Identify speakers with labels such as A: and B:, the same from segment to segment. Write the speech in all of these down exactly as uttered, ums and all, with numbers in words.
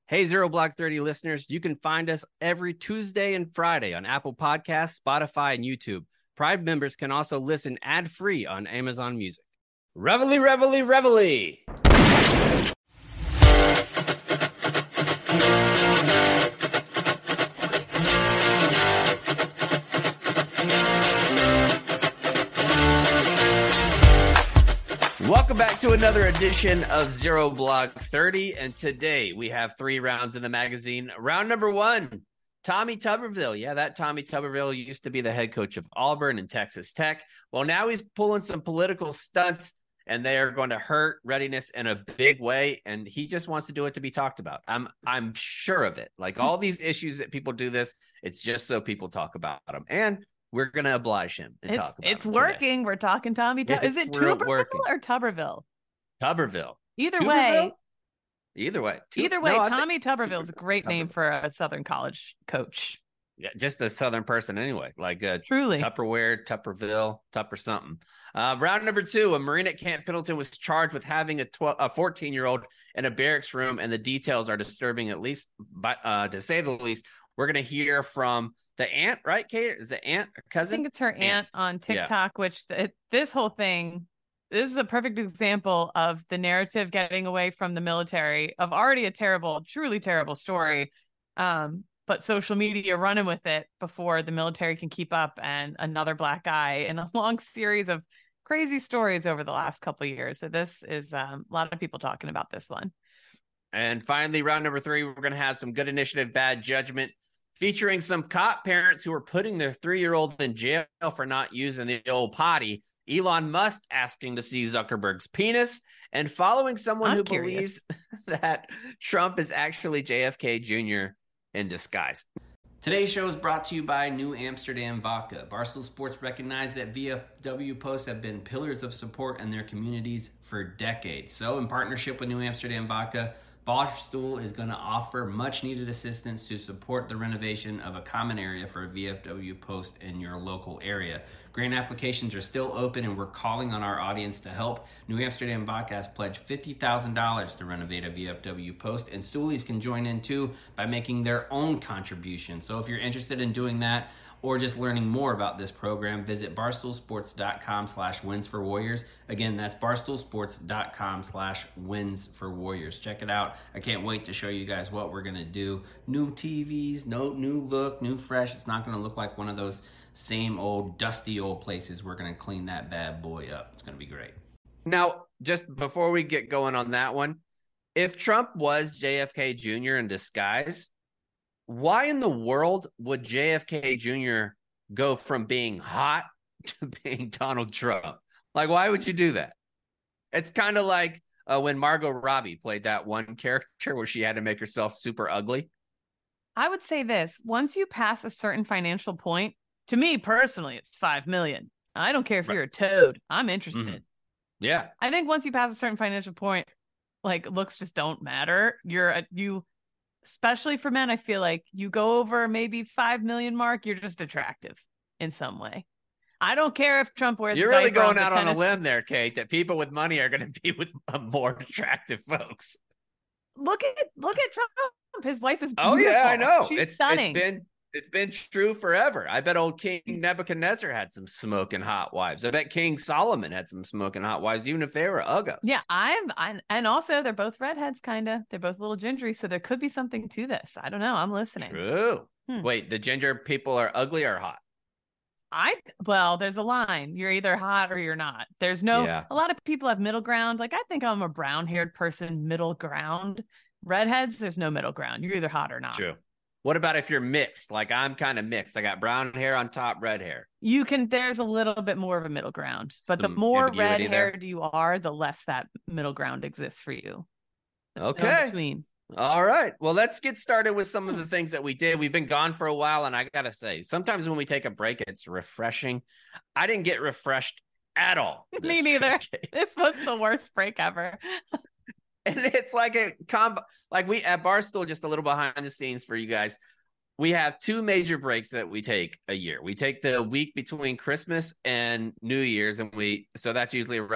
A: Hey, Zero Block thirty listeners, you can find us every Tuesday and Friday on Apple Podcasts, Spotify, and YouTube. Pride members can also listen ad-free on Amazon Music. Reveille, reveille, reveille! Welcome back to another edition of Zero Block thirty, and today we have three rounds in the magazine. Round number one, Tommy Tuberville. Yeah, that Tommy Tuberville used to be the head coach of Auburn and Texas Tech. Well, now he's pulling some political stunts, and they are going to hurt readiness in a big way, and he just wants to do it to be talked about. I'm I'm sure of it. Like all these issues that people do this, it's just so people talk about them. And we're going to oblige him and
B: it's,
A: talk about it.
B: It's working.
A: Today.
B: We're talking Tommy. Tub- Is it Tuberville or Tuberville?
A: Tuberville.
B: Either
A: Tuberville?
B: way.
A: Either way.
B: Tu- Either way,
A: no,
B: Tommy Tuberville is a great
A: Tuberville.
B: name for a Southern college coach.
A: Yeah, just a Southern person anyway. Like uh,
B: Truly.
A: Tupperware, Tupperville, Tupper something. Uh, round number two, a Marine at Camp Pendleton was charged with having a twelve, a fourteen-year-old in a barracks room, and the details are disturbing, at least, by, uh, to say the least. We're going to hear from the aunt, right, Kate? Is the aunt or cousin?
B: I think it's her aunt, aunt on TikTok,
A: yeah.
B: which th- this whole thing, this is a perfect example of the narrative getting away from the military of already a terrible, truly terrible story. Um, but social media running with it before the military can keep up, and another black guy in a long series of crazy stories over the last couple of years. So this is um, a lot of people talking about this one.
A: And finally, round number three, we're going to have some good initiative, bad judgment, featuring some cop parents who are putting their three-year-old in jail for not using the old potty. Elon Musk asking to see Zuckerberg's penis, and following someone
B: I'm
A: who
B: curious.
A: believes that Trump is actually J F K Junior in disguise. Today's show is brought to you by New Amsterdam Vodka. Barstool Sports recognize that V F W Post have been pillars of support in their communities for decades. So in partnership with New Amsterdam Vodka, Barstool is going to offer much-needed assistance to support the renovation of a common area for a V F W Post in your local area. Grant applications are still open, and we're calling on our audience to help. New Amsterdam Vodka has pledged fifty thousand dollars to renovate a V F W Post, and Stoolies can join in too by making their own contribution. So if you're interested in doing that, or just learning more about this program, visit barstoolsports.com slash wins for warriors. Again, that's barstoolsports.com slash wins for warriors. Check it out. I can't wait to show you guys what we're going to do. New T Vs, no new look, new fresh. It's not going to look like one of those same old dusty old places. We're going to clean that bad boy up. It's going to be great. Now, just before we get going on that one, if Trump was J F K Junior in disguise, why in the world would J F K Junior go from being hot to being Donald Trump? Like, why would you do that? It's kind of like uh, when Margot Robbie played that one character where she had to make herself super ugly.
B: I would say this. Once you pass a certain financial point, to me personally, it's five million dollars. I don't care if right. you're a toad. I'm interested.
A: Mm-hmm. Yeah.
B: I think once you pass a certain financial point, like, looks just don't matter. You're a, you... Especially for men, I feel like you go over maybe five million mark, you're just attractive in some way. I don't care if Trump wears.
A: You're really going out on a limb there, Kate, that people with money are going to be with more attractive folks.
B: Look at look at Trump. His wife is beautiful.
A: Oh yeah, I know.
B: She's
A: it's
B: stunning.
A: It's been it's been true forever. I bet old King Nebuchadnezzar had some smoking hot wives. I bet King Solomon had some smoking hot wives, even if they were uggos.
B: Yeah, I'm, I'm and also they're both redheads, kind of. They're both a little gingery, so there could be something to this. I don't know. I'm listening.
A: True. Hmm. Wait, the ginger people are ugly or hot?
B: I well, there's a line. You're either hot or you're not. There's no.
A: Yeah.
B: A lot of people have middle ground. Like I think I'm a brown-haired person, middle ground. Redheads, there's no middle ground. You're either hot or not.
A: True. What about if you're mixed? Like I'm kind of mixed. I got brown hair on top, red hair.
B: You can, there's a little bit more of a middle ground, but Some the more red haired you are, the less that middle ground exists for you. There's
A: okay.
B: No between.
A: All right. Well, let's get started with some of the things that we did. We've been gone for a while, and I got to say, sometimes when we take a break, it's refreshing. I didn't get refreshed at all.
B: Me neither. This was the worst break ever.
A: And it's like a combo, like we at Barstool, just a little behind the scenes for you guys. We have two major breaks that we take a year. We take the week between Christmas and New Year's, and we so that's usually around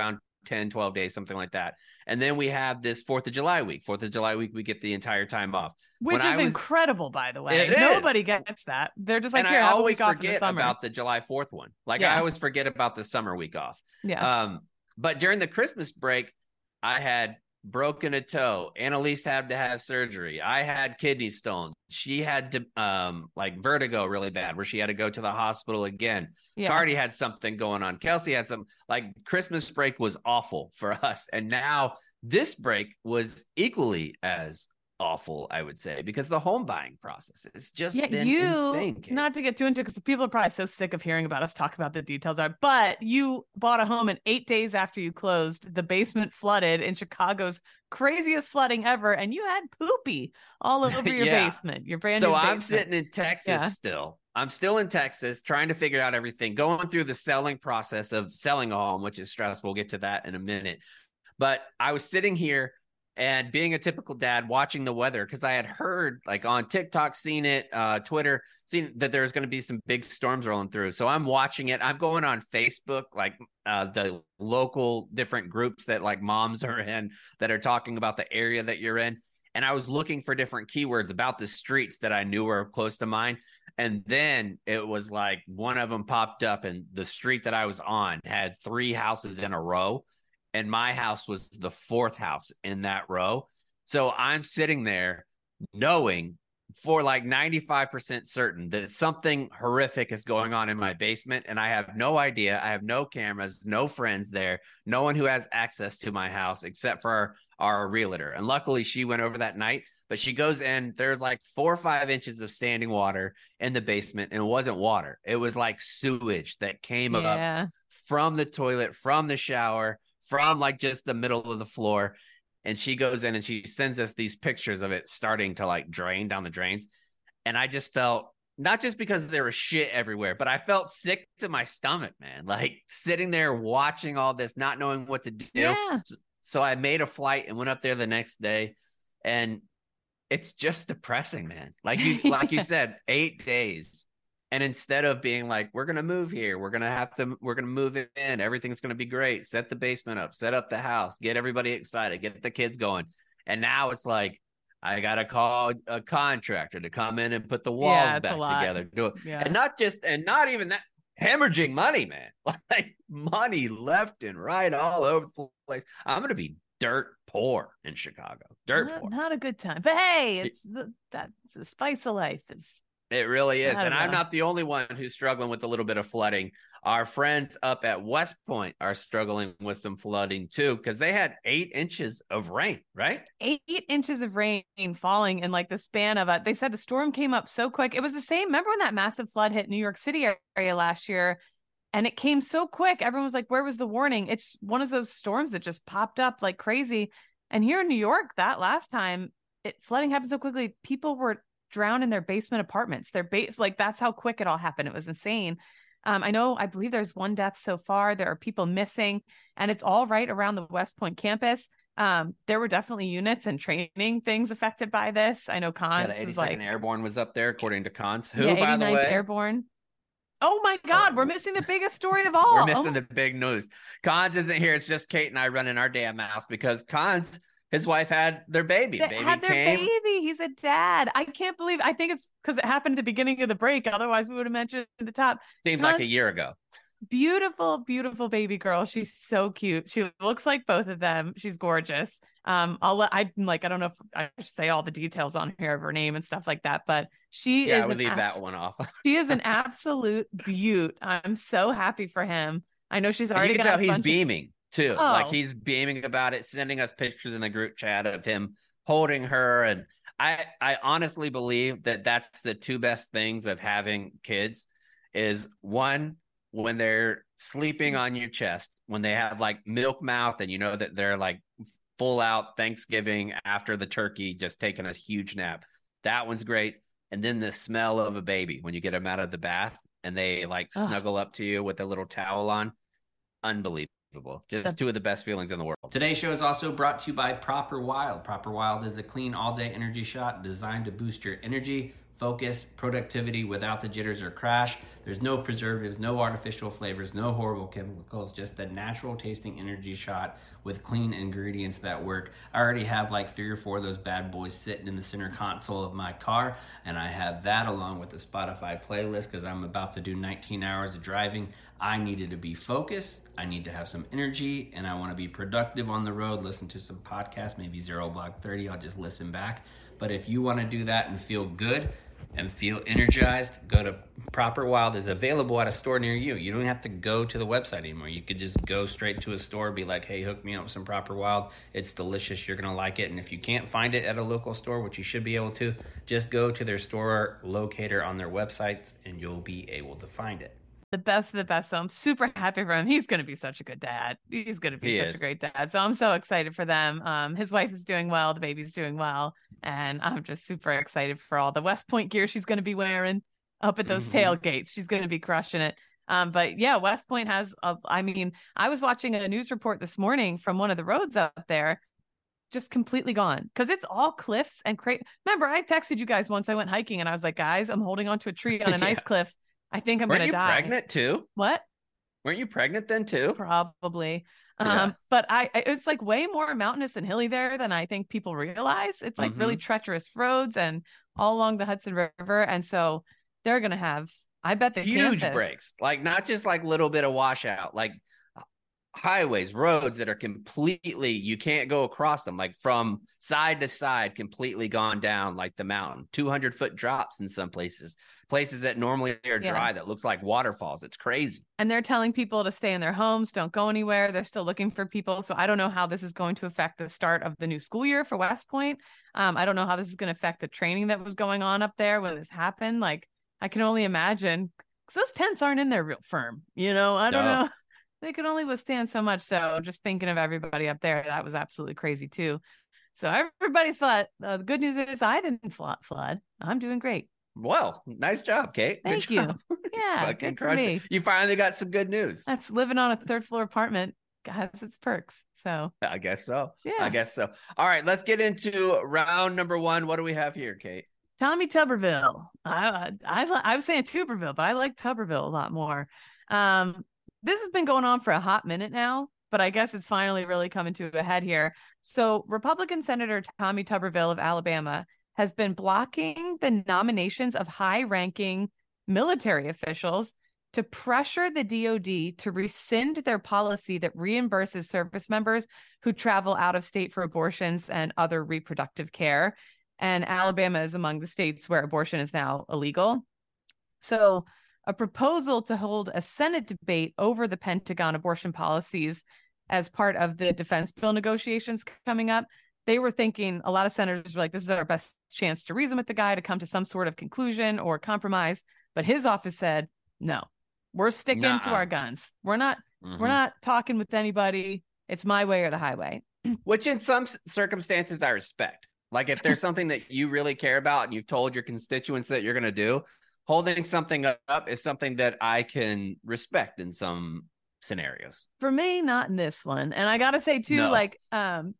A: ten, twelve days, something like that. And then we have this fourth of July week. fourth of July week, we get the entire time off.
B: Which
A: when
B: is
A: was,
B: incredible, by the way.
A: It
B: Nobody
A: is.
B: gets that. They're just like,
A: and
B: here,
A: I
B: have
A: always
B: a week off in the
A: forget
B: summer.
A: about the July fourth one. Like
B: yeah.
A: I always forget about the summer week off.
B: Yeah.
A: Um, but during the Christmas break, I had broken a toe. Annalise had to have surgery. I had kidney stones. She had to um like vertigo really bad where she had to go to the hospital again. Yeah. Cardi had something going on. Kelsey had some, like Christmas break was awful for us. And now this break was equally as awful, I would say, because the home buying process has just yeah, been
B: you,
A: insane. Kate.
B: Not to get too into it, because people are probably so sick of hearing about us talk about the details are, but you bought a home and eight days after you closed, the basement flooded in Chicago's craziest flooding ever, and you had poopy all over your yeah. basement, your brand
A: so
B: new
A: I'm
B: basement.
A: sitting in Texas yeah. still. I'm still in Texas trying to figure out everything, going through the selling process of selling a home, which is stressful. We'll get to that in a minute. But I was sitting here and being a typical dad, watching the weather, because I had heard, like on TikTok, seen it, uh, Twitter, seen that there's going to be some big storms rolling through. So I'm watching it. I'm going on Facebook, like uh, the local different groups that like moms are in that are talking about the area that you're in. And I was looking for different keywords about the streets that I knew were close to mine. And then it was like one of them popped up, and the street that I was on had three houses in a row. And my house was the fourth house in that row. So I'm sitting there knowing for like ninety-five percent certain that something horrific is going on in my basement. And I have no idea. I have no cameras, no friends there, no one who has access to my house except for our, our realtor. And luckily she went over that night, but she goes in, there's like four or five inches of standing water in the basement, and it wasn't water. It was like sewage that came yeah. up from the toilet, from the shower, from like just the middle of the floor. And she goes in and she sends us these pictures of it starting to like drain down the drains. And I just felt, not just because there was shit everywhere, but I felt sick to my stomach, man. Like sitting there watching all this, not knowing what to do.
B: Yeah.
A: So I made a flight and went up there the next day. And it's just depressing, man. Like you, like you said, eight days. And instead of being like, we're going to move here, we're going to have to, we're going to move in, everything's going to be great, set the basement up, set up the house, get everybody excited, get the kids going. And now it's like, I got to call a contractor to come in and put the walls yeah, back together. Do it. Yeah. And not just, and not even that, hemorrhaging money, man. Like money left and right all over the place. I'm going to be dirt poor in Chicago. Dirt
B: not,
A: poor.
B: Not a good time. But hey, it's the, that's the spice of life. Is
A: It really is. And know. I'm not the only one who's struggling with a little bit of flooding. Our friends up at West Point are struggling with some flooding too, because they had eight inches of rain, right?
B: Eight inches of rain falling in like the span of it. They said the storm came up so quick. It was the same. Remember when that massive flood hit New York City area last year? And it came so quick. Everyone was like, where was the warning? It's one of those storms that just popped up like crazy. And here in New York, that last time, it flooding happened so quickly. People were drowned in their basement apartments. Their base, like that's how quick it all happened. It was insane. Um, I know, I believe there's one death so far. There are people missing, and it's all right around the West Point campus. Um, there were definitely units and training things affected by this. I know Cons
A: yeah, the
B: was like
A: Airborne was up there, according to Cons. Who,
B: yeah,
A: by the way,
B: Airborne. Oh my God, we're missing the biggest story of all.
A: We're missing the big news. Cons isn't here. It's just Kate and I running our damn house because Cons, his wife had their baby.
B: They
A: baby
B: had their
A: came.
B: baby. He's a dad. I can't believe. I think it's because it happened at the beginning of the break. Otherwise, we would have mentioned at the top.
A: Seems Cons, like a year ago.
B: Beautiful, beautiful baby girl. She's so cute. She looks like both of them. She's gorgeous. Um, I'll let I like I don't know if I should say all the details on here of her name and stuff like that, but she
A: yeah,
B: is
A: I would leave
B: abs-
A: that one off.
B: She is an absolute beaut. I'm so happy for him. I know she's already.
A: You can tell he's beaming of- too.
B: Oh.
A: Like he's beaming about it, sending us pictures in the group chat of him holding her, and I I honestly believe that that's the two best things of having kids is one, when they're sleeping on your chest, when they have like milk mouth and you know that they're like full out Thanksgiving after the turkey, just taking a huge nap. That one's great. And then the smell of a baby when you get them out of the bath and they like Ugh. snuggle up to you with a little towel on. Unbelievable. Just two of the best feelings in the world. Today's show is also brought to you by Proper Wild. Proper Wild is a clean all-day energy shot designed to boost your energy, focus, productivity without the jitters or crash. There's no preservatives, no artificial flavors, no horrible chemicals, just a natural tasting energy shot with clean ingredients that work. I already have like three or four of those bad boys sitting in the center console of my car, and I have that along with the Spotify playlist because I'm about to do nineteen hours of driving. I needed to be focused, I need to have some energy, and I want to be productive on the road, listen to some podcasts, maybe Zero Blog thirty, I'll just listen back. But if you want to do that and feel good and feel energized, go to Proper Wild. Is available at a store near you. You don't have to go to the website anymore. You could just go straight to a store, be like, hey, hook me up with some Proper Wild. It's delicious. You're going to like it. And if you can't find it at a local store, which you should be able to, just go to their store locator on their websites and you'll be able to find it.
B: The best of the best. So I'm super happy for him. He's going to be such a good dad. He's going to be
A: He
B: such
A: is.
B: a great dad. So I'm so excited for them. Um, his wife is doing well. The baby's doing well. And I'm just super excited for all the West Point gear she's going to be wearing up at those
A: Mhm.
B: tailgates. She's going to be crushing it. Um, but yeah, West Point has, a, I mean, I was watching a news report this morning from one of the roads up there, just completely gone because it's all cliffs and cra- Remember, I texted you guys once I went hiking and I was like, guys, I'm holding onto a tree on a nice
A: Yeah.
B: cliff. I think I'm
A: Weren't
B: going to
A: you
B: die.
A: pregnant too?
B: What?
A: Weren't you pregnant then too?
B: Probably. Um,
A: Yeah.
B: but I, I it's like way more mountainous and hilly there than I think people realize. It's like really
A: Mhm.
B: treacherous roads and all along the Hudson River. And so they're gonna have, I bet the
A: Huge
B: campus,
A: breaks, like not just like little bit of washout, like highways, roads that are completely, you can't go across them, like from side to side, completely gone down like the mountain. two hundred foot drops in some places, places that normally are dry,
B: Yeah.
A: that looks like waterfalls. It's crazy.
B: and they're telling people to stay in their homes, don't go anywhere. They're still looking for people. So I don't know how this is going to affect the start of the new school year for West Point. Um, I don't know how this is going to affect the training that was going on up there when this happened. Like, I can only imagine because those tents aren't in there real firm. You know, I don't
A: No.
B: know. They could only withstand so much. So just thinking of everybody up there, that was absolutely crazy too. So everybody's flood. Uh, the good news is I didn't flood. flood. I'm doing great.
A: Well, nice job, Kate.
B: Thank
A: Good
B: you.
A: job.
B: Yeah,
A: Fucking
B: good for
A: crushed
B: me.
A: it. You finally got some good news.
B: That's living on a third floor apartment has its perks. So
A: I guess so.
B: yeah.
A: I guess so. All right, let's get into round number one. What do we have here, Kate?
B: Tommy Tuberville. I I I was saying Tuberville, but I like Tuberville a lot more. Um, this has been going on for a hot minute now, but I guess it's finally really coming to a head here. So Republican Senator Tommy Tuberville of Alabama has been blocking the nominations of high-ranking military officials to pressure the D O D to rescind their policy that reimburses service members who travel out of state for abortions and other reproductive care. And Alabama is among the states where abortion is now illegal. So a proposal to hold a Senate debate over the Pentagon abortion policies as part of the defense bill negotiations coming up. They were thinking, a lot of senators were like, this is our best chance to reason with the guy, to come to some sort of conclusion or compromise. But his office said, no, we're sticking
A: Nuh-uh.
B: to our guns. We're not,
A: Mhm.
B: we're not talking with anybody. It's my way or the highway.
A: Which in some c- circumstances I respect. Like if there's something that you really care about and you've told your constituents that you're going to do, holding something up is something that I can respect in some scenarios.
B: For me, not in this one. And I got to say too,
A: No.
B: like, um,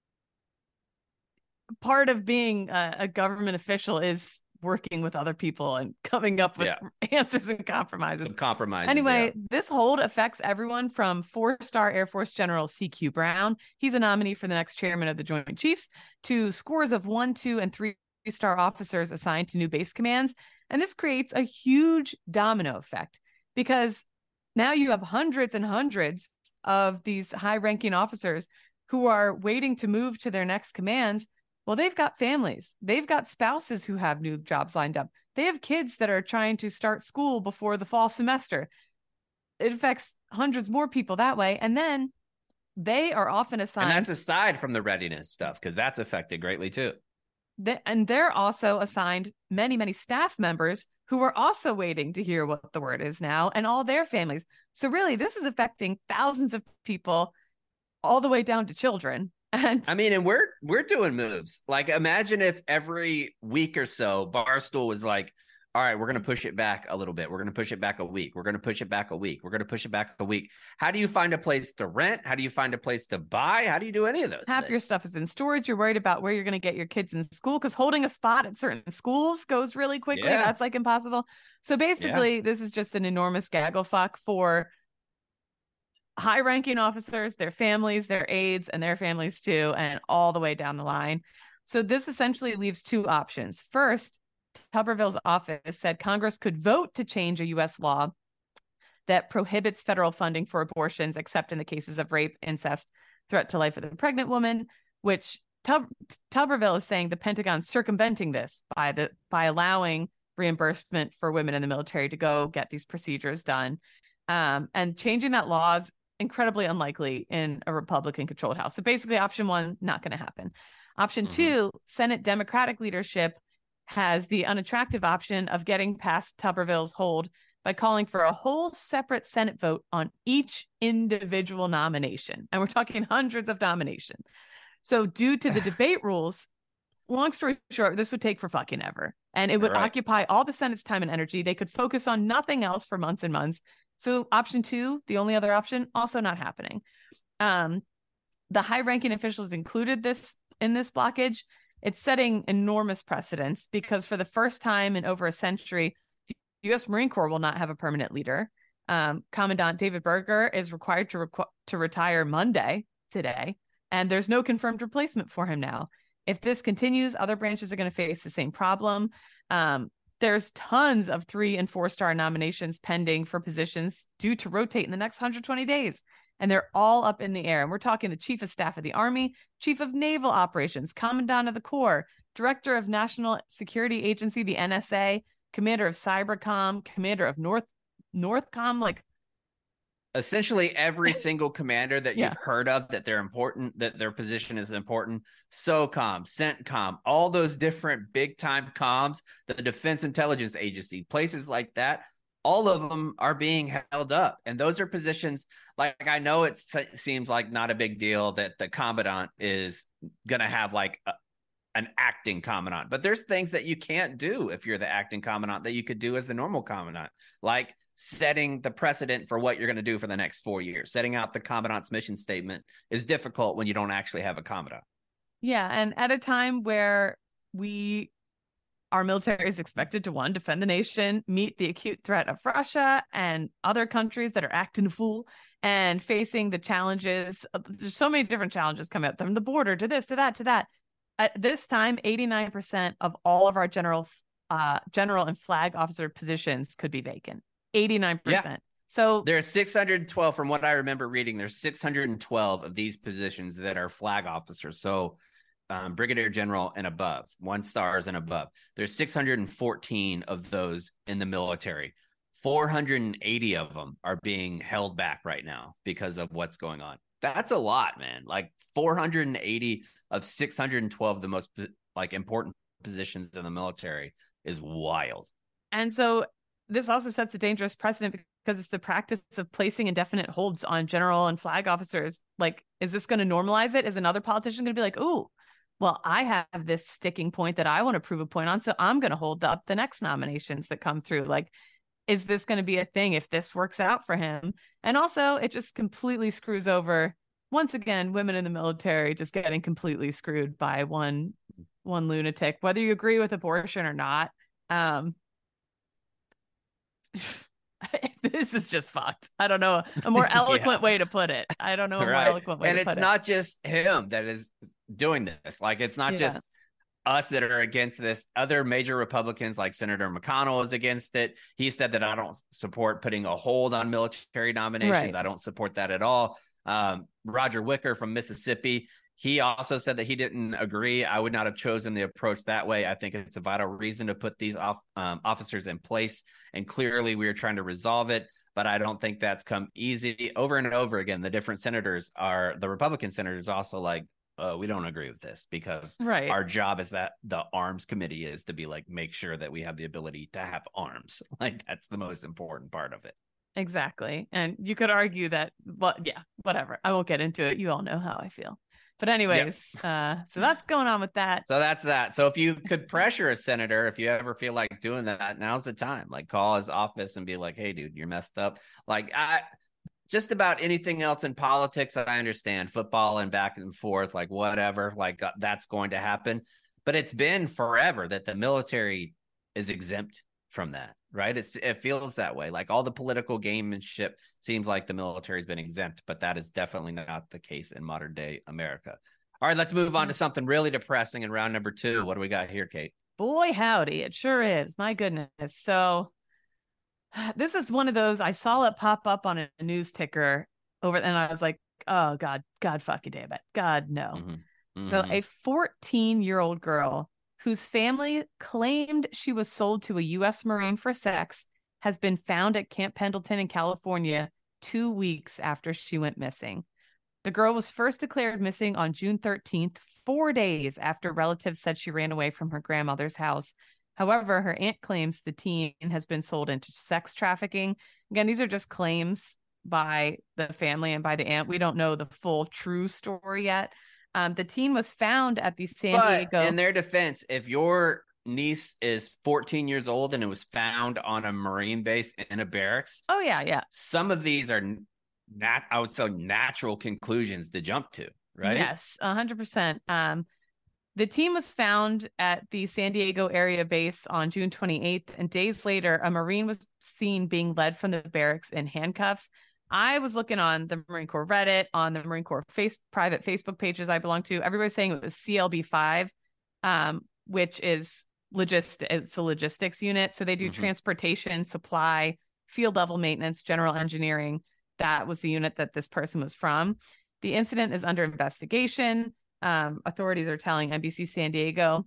B: part of being a, a government official is working with other people and coming up with
A: Yeah.
B: answers and compromises.
A: Some compromises.
B: Anyway,
A: yeah.
B: this hold affects everyone from four-star Air Force General C Q Brown. He's a nominee for the next chairman of the Joint Chiefs, to scores of one, two, and three-star officers assigned to new base commands. And this creates a huge domino effect because now you have hundreds and hundreds of these high-ranking officers who are waiting to move to their next commands. Well, they've got families. They've got spouses who have new jobs lined up. They have kids that are trying to start school before the fall semester. It affects hundreds more people that way. And then they are often assigned.
A: And that's aside from the readiness stuff, because that's affected greatly too.
B: They, and they're also assigned many, many staff members who are also waiting to hear what the word is now, and all their families. So really, this is affecting thousands of people all the way down to children. And
A: I mean, and we're we're doing moves. Like, imagine if every week or so Barstool was like, all right, we're going to push it back a little bit. We're going to push it back a week. We're going to push it back a week. We're going to push it back a week. How do you find a place to rent? How do you find a place to buy? How do you do any of those
B: Half
A: things?
B: your stuff is in storage. You're worried about where you're going to get your kids in school because holding a spot at certain schools goes really quickly.
A: Yeah.
B: That's like impossible. So basically, yeah. This is just an enormous gaggle fuck for high-ranking officers, their families, their aides, and their families too, and all the way down the line. So this essentially leaves two options. First, Tuberville's office said Congress could vote to change a U S law that prohibits federal funding for abortions, except in the cases of rape, incest, threat to life of the pregnant woman, which Tub- Tuberville is saying the Pentagon's circumventing this by the by allowing reimbursement for women in the military to go get these procedures done. Um, and changing that law is incredibly unlikely in a Republican-controlled House. So basically, option one, not going to happen. Option mm-hmm. two, Senate Democratic leadership has the unattractive option of getting past Tuberville's hold by calling for a whole separate Senate vote on each individual nomination. And we're talking hundreds of nominations. So due to the debate rules, long story short, this would take for fucking ever. And it would right. occupy all the Senate's time and energy. They could focus on nothing else for months and months. So option two, the only other option, also not happening. Um, the high-ranking officials included this in this blockage. It's setting enormous precedents because for the first time in over a century, the U S Marine Corps will not have a permanent leader. Um, Commandant David Berger is required to requ- to retire Monday, today, and there's no confirmed replacement for him now. If this continues, other branches are going to face the same problem. Um, there's tons of three and four star nominations pending for positions due to rotate in the next one hundred twenty days. And they're all up in the air. And we're talking the Chief of Staff of the Army, Chief of Naval Operations, Commandant of the Corps, Director of National Security Agency, the N S A, Commander of Cybercom, Commander of North Northcom, like
A: essentially every single commander that
B: yeah.
A: you've heard of that they're important, that their position is important. SOCOM, CENTCOM, all those different big time comms, the Defense Intelligence Agency, places like that. All of them are being held up. And those are positions like, I know it seems like not a big deal that the commandant is going to have like a, an acting commandant, but there's things that you can't do if you're the acting commandant that you could do as the normal commandant, like setting the precedent for what you're going to do for the next four years. Setting out the commandant's mission statement is difficult when you don't actually have a commandant.
B: Yeah. And at a time where we our military is expected to, one, defend the nation, meet the acute threat of Russia and other countries that are acting a fool and facing the challenges. There's so many different challenges coming up from the border to this, to that, to that. At this time, eighty-nine percent of all of our general, uh, general and flag officer positions could be vacant. eighty-nine percent. Yeah. So
A: there's six hundred twelve, from what I remember reading, there's six hundred twelve of these positions that are flag officers. So Um, brigadier general and above, one stars and above. There's six hundred fourteen of those in the military. four hundred eighty of them are being held back right now because of what's going on. That's a lot, man. Like four hundred eighty of six hundred twelve, the most like important positions in the military, is wild.
B: And so this also sets a dangerous precedent because it's the practice of placing indefinite holds on general and flag officers. Like, is this going to normalize it? Is another politician going to be like, ooh, well, I have this sticking point that I want to prove a point on, so I'm going to hold up the next nominations that come through. Like, is this going to be a thing if this works out for him? And also, it just completely screws over, once again, women in the military just getting completely screwed by one one lunatic, whether you agree with abortion or not. Um, this is just fucked. I don't know a more eloquent yeah. way to put it. I don't know a right. more eloquent way
A: and
B: to put it.
A: And it's not just him that is doing this. Like, it's not yeah. just us that are against this. Other major Republicans like Senator McConnell is against it. He said that I don't support putting a hold on military nominations. Right. I don't support that at all. Um, Roger Wicker from Mississippi, he also said that he didn't agree. I would not have chosen the approach that way. I think it's a vital reason to put these off, um, officers in place. And clearly we are trying to resolve it, but I don't think that's come easy. Over and over again, the different senators are, the Republican senators also like, Uh, we don't agree with this because
B: right.
A: our job is that the arms committee is to be like, make sure that we have the ability to have arms. Like, that's the most important part of it.
B: Exactly. And you could argue that, but yeah, whatever. I won't get into it. You all know how I feel. But anyways, yep. uh, so that's going on with that.
A: So that's that. So if you could pressure a senator, if you ever feel like doing that, now's the time. Like call his office and be like, hey, dude, you're messed up. Like I just about anything else in politics, I understand football and back and forth, like whatever, like uh, that's going to happen. But it's been forever that the military is exempt from that, right? It's it feels that way. Like all the political gamemanship seems like the military has been exempt, but that is definitely not the case in modern day America. All right, let's move on to something really depressing in round number two. What do we got here, Kate?
B: Boy, howdy, it sure is. My goodness. So this is one of those, I saw it pop up on a news ticker over, and I was like, oh, God, God fucking damn it. God, no. Mm-hmm. Mm-hmm. So a fourteen-year-old girl whose family claimed she was sold to a U S Marine for sex has been found at Camp Pendleton in California two weeks after she went missing. The girl was first declared missing on June thirteenth, four days after relatives said she ran away from her grandmother's house. However, her aunt claims the teen has been sold into sex trafficking. Again, these are just claims by the family and by the aunt. We don't know the full true story yet. Um, the teen was found at the San
A: but
B: Diego.
A: In their defense, if your niece is fourteen years old and it was found on a Marine base in a barracks.
B: Oh, yeah, yeah.
A: Some of these are not, I would say, natural conclusions to jump to, right?
B: Yes, one hundred percent. Um, the teen was found at the San Diego area base on June twenty-eighth, and days later, a Marine was seen being led from the barracks in handcuffs. I was looking on the Marine Corps Reddit, on the Marine Corps face private Facebook pages I belong to. Everybody's saying it was C L B five, um, which is logist it's a logistics unit. So they do mm-hmm. transportation, supply, field level maintenance, general engineering. That was the unit that this person was from. The incident is under investigation. Um, authorities are telling N B C San Diego.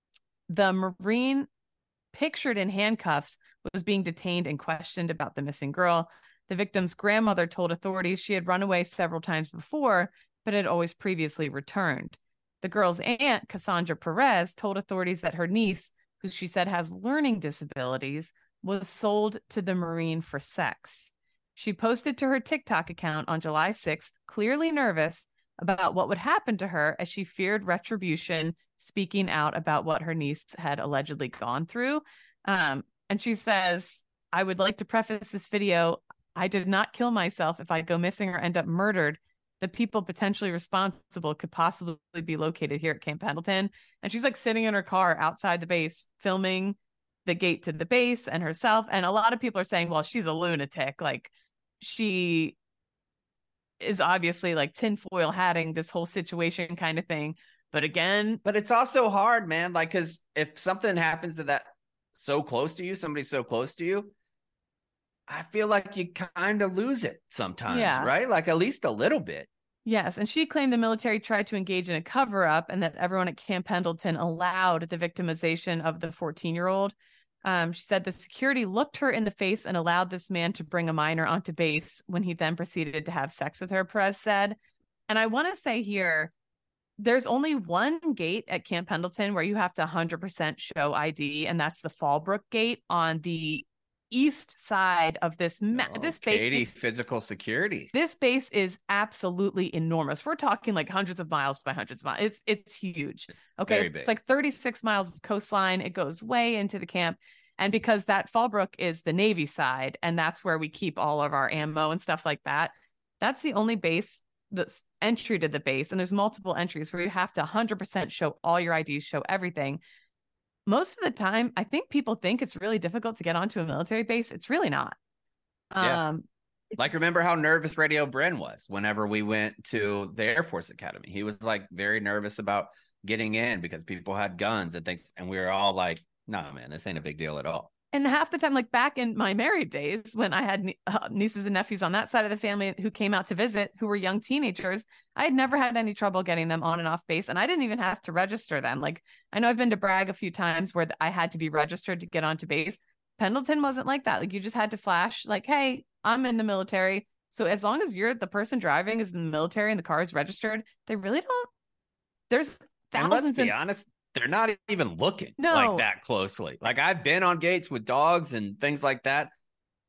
B: The Marine pictured in handcuffs was being detained and questioned about the missing girl. The victim's grandmother told authorities she had run away several times before, but had always previously returned. The girl's aunt, Cassandra Perez, told authorities that her niece, who she said has learning disabilities, was sold to the Marine for sex. She posted to her TikTok account on July sixth, clearly nervous about what would happen to her as she feared retribution, speaking out about what her niece had allegedly gone through. Um, and she says, I would like to preface this video. I did not kill myself. If I go missing or end up murdered, the people potentially responsible could possibly be located here at Camp Pendleton. And she's like sitting in her car outside the base, filming the gate to the base and herself. And a lot of people are saying, well, she's a lunatic. Like she is obviously like tinfoil hatting this whole situation kind of thing. But again,
A: but it's also hard, man. Like, cause if something happens to that so close to you, somebody so close to you, I feel like you kind of lose it sometimes, yeah. right? Like at least a little bit.
B: Yes. And she claimed the military tried to engage in a cover up and that everyone at Camp Pendleton allowed the victimization of the fourteen year old. Um, she said the security looked her in the face and allowed this man to bring a minor onto base when he then proceeded to have sex with her, Perez said. And I want to say here, there's only one gate at Camp Pendleton where you have to one hundred percent show I D, and that's the Fallbrook gate on the east side of this ma- oh, this base.
A: Katie, physical security.
B: This base is absolutely enormous. We're talking like hundreds of miles by hundreds of miles. It's it's huge. Okay, it's, it's like thirty-six miles of coastline. It goes way into the camp, and because that Fallbrook is the Navy side, and that's where we keep all of our ammo and stuff like that. That's the only base. The entry to the base, and there's multiple entries where you have to one hundred percent show all your I Ds, show everything. Most of the time, I think people think it's really difficult to get onto a military base. It's really not.
A: Yeah. Um, like, remember how nervous Radio Bren was whenever we went to the Air Force Academy? He was like very nervous about getting in because people had guns and things. And we were all like, nah, man, this ain't a big deal at all.
B: And half the time, like back in my married days, when I had uh, nieces and nephews on that side of the family who came out to visit, who were young teenagers, I had never had any trouble getting them on and off base. And I didn't even have to register them. Like, I know I've been to Bragg a few times where I had to be registered to get onto base. Pendleton wasn't like that. Like, you just had to flash like, hey, I'm in the military. So as long as you're the person driving is in the military and the car is registered, they really don't. There's thousands.
A: And let's be and- honest. They're not even looking no. like that closely. Like I've been on gates with dogs and things like that.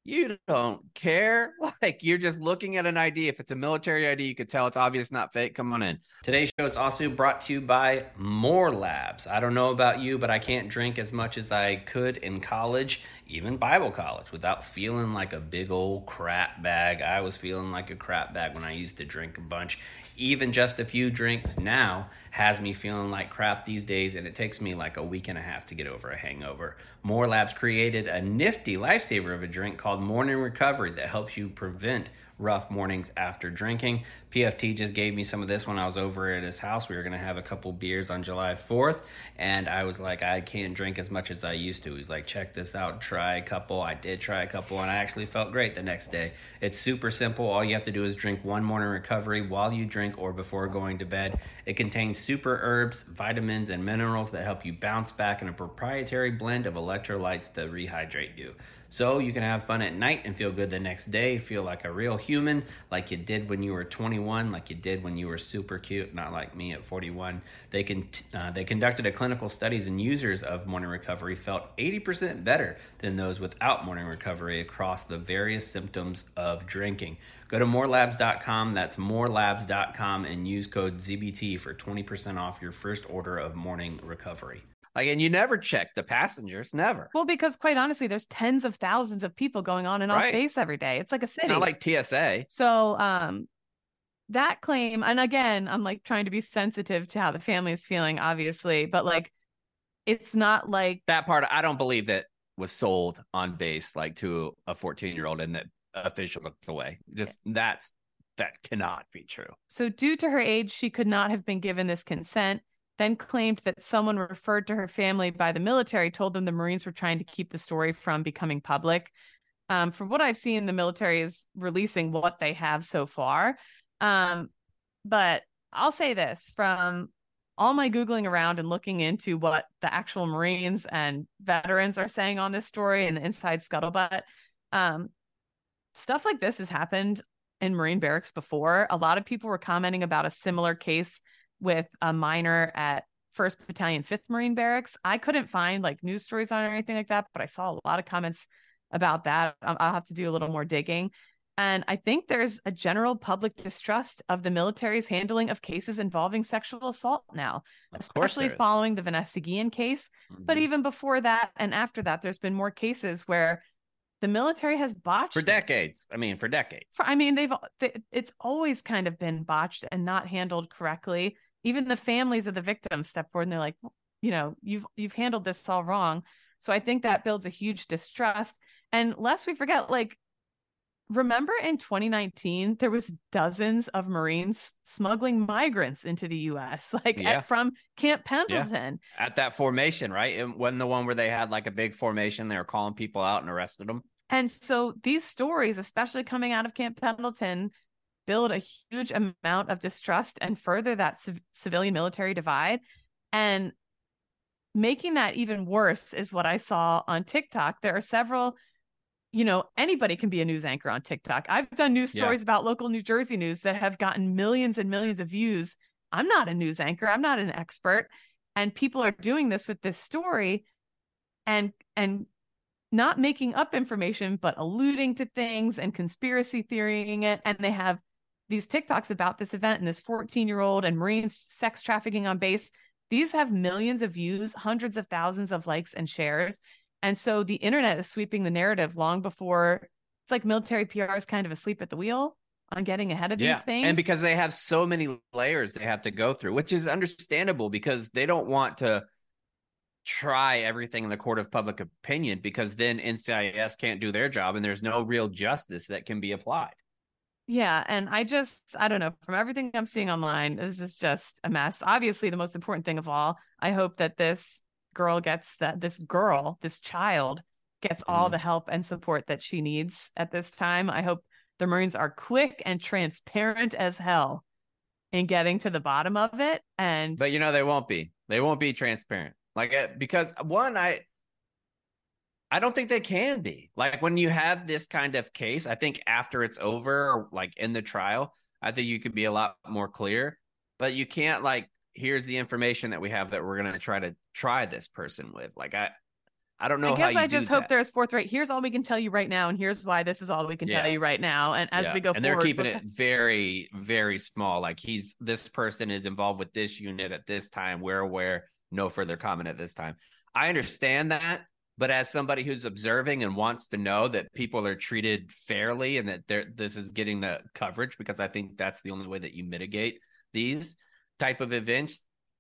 A: You don't care. Like, you're just looking at an I D. If it's a military I D, you could tell it's obvious, not fake. Come on in. Today's show is also brought to you by More Labs. I don't know about you, but I can't drink as much as I could in college, even Bible college, without feeling like a big old crap bag. I was feeling like a crap bag when I used to drink a bunch. Even just a few drinks now has me feeling like crap these days, and it takes me like a week and a half to get over a hangover. More Labs created a nifty lifesaver of a drink called Morning Recovery that helps you prevent rough mornings after drinking. P F T just gave me some of this when I was over at his house. We were going to have a couple beers on July fourth, and I was like, I can't drink as much as I used to. He's like, check this out, try a couple. I did try a couple, and I actually felt great the next day. It's super simple. All you have to do is drink one Morning Recovery while you drink or before going to bed. It contains super herbs, vitamins, and minerals that help you bounce back in a proprietary blend of electrolytes to rehydrate you. So you can have fun at night and feel good the next day, feel like a real human, like you did when you were twenty-one, like you did when you were super cute, not like me at forty-one. They can uh, they conducted a clinical studies, and users of Morning Recovery felt eighty percent better than those without Morning Recovery across the various symptoms of drinking. Go to more labs dot com, that's more labs dot com, and use code Z B T for twenty percent off your first order of Morning Recovery. Like, and you never check the passengers, never.
B: Well, because quite honestly, there's tens of thousands of people going on and off
A: Right.
B: base every day. It's like a city.
A: Not like T S A.
B: So um, that claim, and again, I'm like trying to be sensitive to how the family is feeling, obviously, but like, it's not like
A: that part. I don't believe that was sold on base, like to a fourteen year old, and that officials looked away. Just that's, that cannot be true.
B: So due to her age, she could not have been given this consent. Then claimed that someone referred to her family by the military told them the Marines were trying to keep the story from becoming public. Um, from what I've seen, the military is releasing what they have so far. Um, but I'll say this, from all my Googling around and looking into what the actual Marines and veterans are saying on this story and the inside scuttlebutt, um, stuff like this has happened in Marine barracks before. A lot of people were commenting about a similar case with a minor at first Battalion, fifth Marine Barracks. I couldn't find like news stories on it or anything like that, but I saw a lot of comments about that. I'll have to do a little more digging. And I think there's a general public distrust of the military's handling of cases involving sexual assault now,
A: of
B: especially following the Vanessa Guillen case. Mm-hmm. But even before that and after that, there's been more cases where the military has botched
A: for decades. It. I mean, for decades.
B: For, I mean, they've they, it's always kind of been botched and not handled correctly. Even the families of the victims step forward and they're like, you know, you've you've handled this all wrong. So I think that builds a huge distrust. And lest we forget, like, remember in twenty nineteen, there was dozens of Marines smuggling migrants into the U S, like yeah. at, from Camp Pendleton.
A: Yeah. At that formation, right? And when the one where they had like a big formation, they were calling people out and arrested them.
B: And so these stories, especially coming out of Camp Pendleton, build a huge amount of distrust and further that civ- civilian military divide. And making that even worse is what I saw on TikTok. There are several, you know, anybody can be a news anchor on TikTok. I've done news stories yeah. about local New Jersey news that have gotten millions and millions of views. I'm not a news anchor. I'm not an expert. And people are doing this with this story and, and not making up information, but alluding to things and conspiracy theorying it. And they have these TikToks about this event and this fourteen year old and Marine sex trafficking on base. These have millions of views, hundreds of thousands of likes and shares. And so the internet is sweeping the narrative long before. It's like military P R is kind of asleep at the wheel on getting ahead of yeah. these things.
A: And because they have so many layers they have to go through, which is understandable because they don't want to try everything in the court of public opinion, because then N C I S can't do their job and there's no real justice that can be applied.
B: Yeah. And I just, I don't know, from everything I'm seeing online, this is just a mess. Obviously, the most important thing of all, I hope that this girl gets that, this girl, this child gets mm-hmm. all the help and support that she needs at this time. I hope the Marines are quick and transparent as hell in getting to the bottom of it. And,
A: but you know, they won't be, they won't be transparent. Like, because one, I, I don't think they can be. Like, when you have this kind of case, I think after it's over, or like in the trial, I think you could be a lot more clear. But you can't, like, here's the information that we have that we're going to try to try this person with. Like, I, I don't
B: I
A: know how
B: guess
A: you
B: I
A: do
B: just hope
A: that.
B: there's forthright. Here's all we can tell you right now, and here's why this is all we can
A: Yeah.
B: tell you right now. And as
A: Yeah.
B: we go
A: And they're
B: forward,
A: keeping
B: we'll
A: it very, very small. Like he's this person is involved with this unit at this time. We're aware, no further comment at this time. I understand that, but as somebody who's observing and wants to know that people are treated fairly and that they're this is getting the coverage, because I think that's the only way that you mitigate these type of events.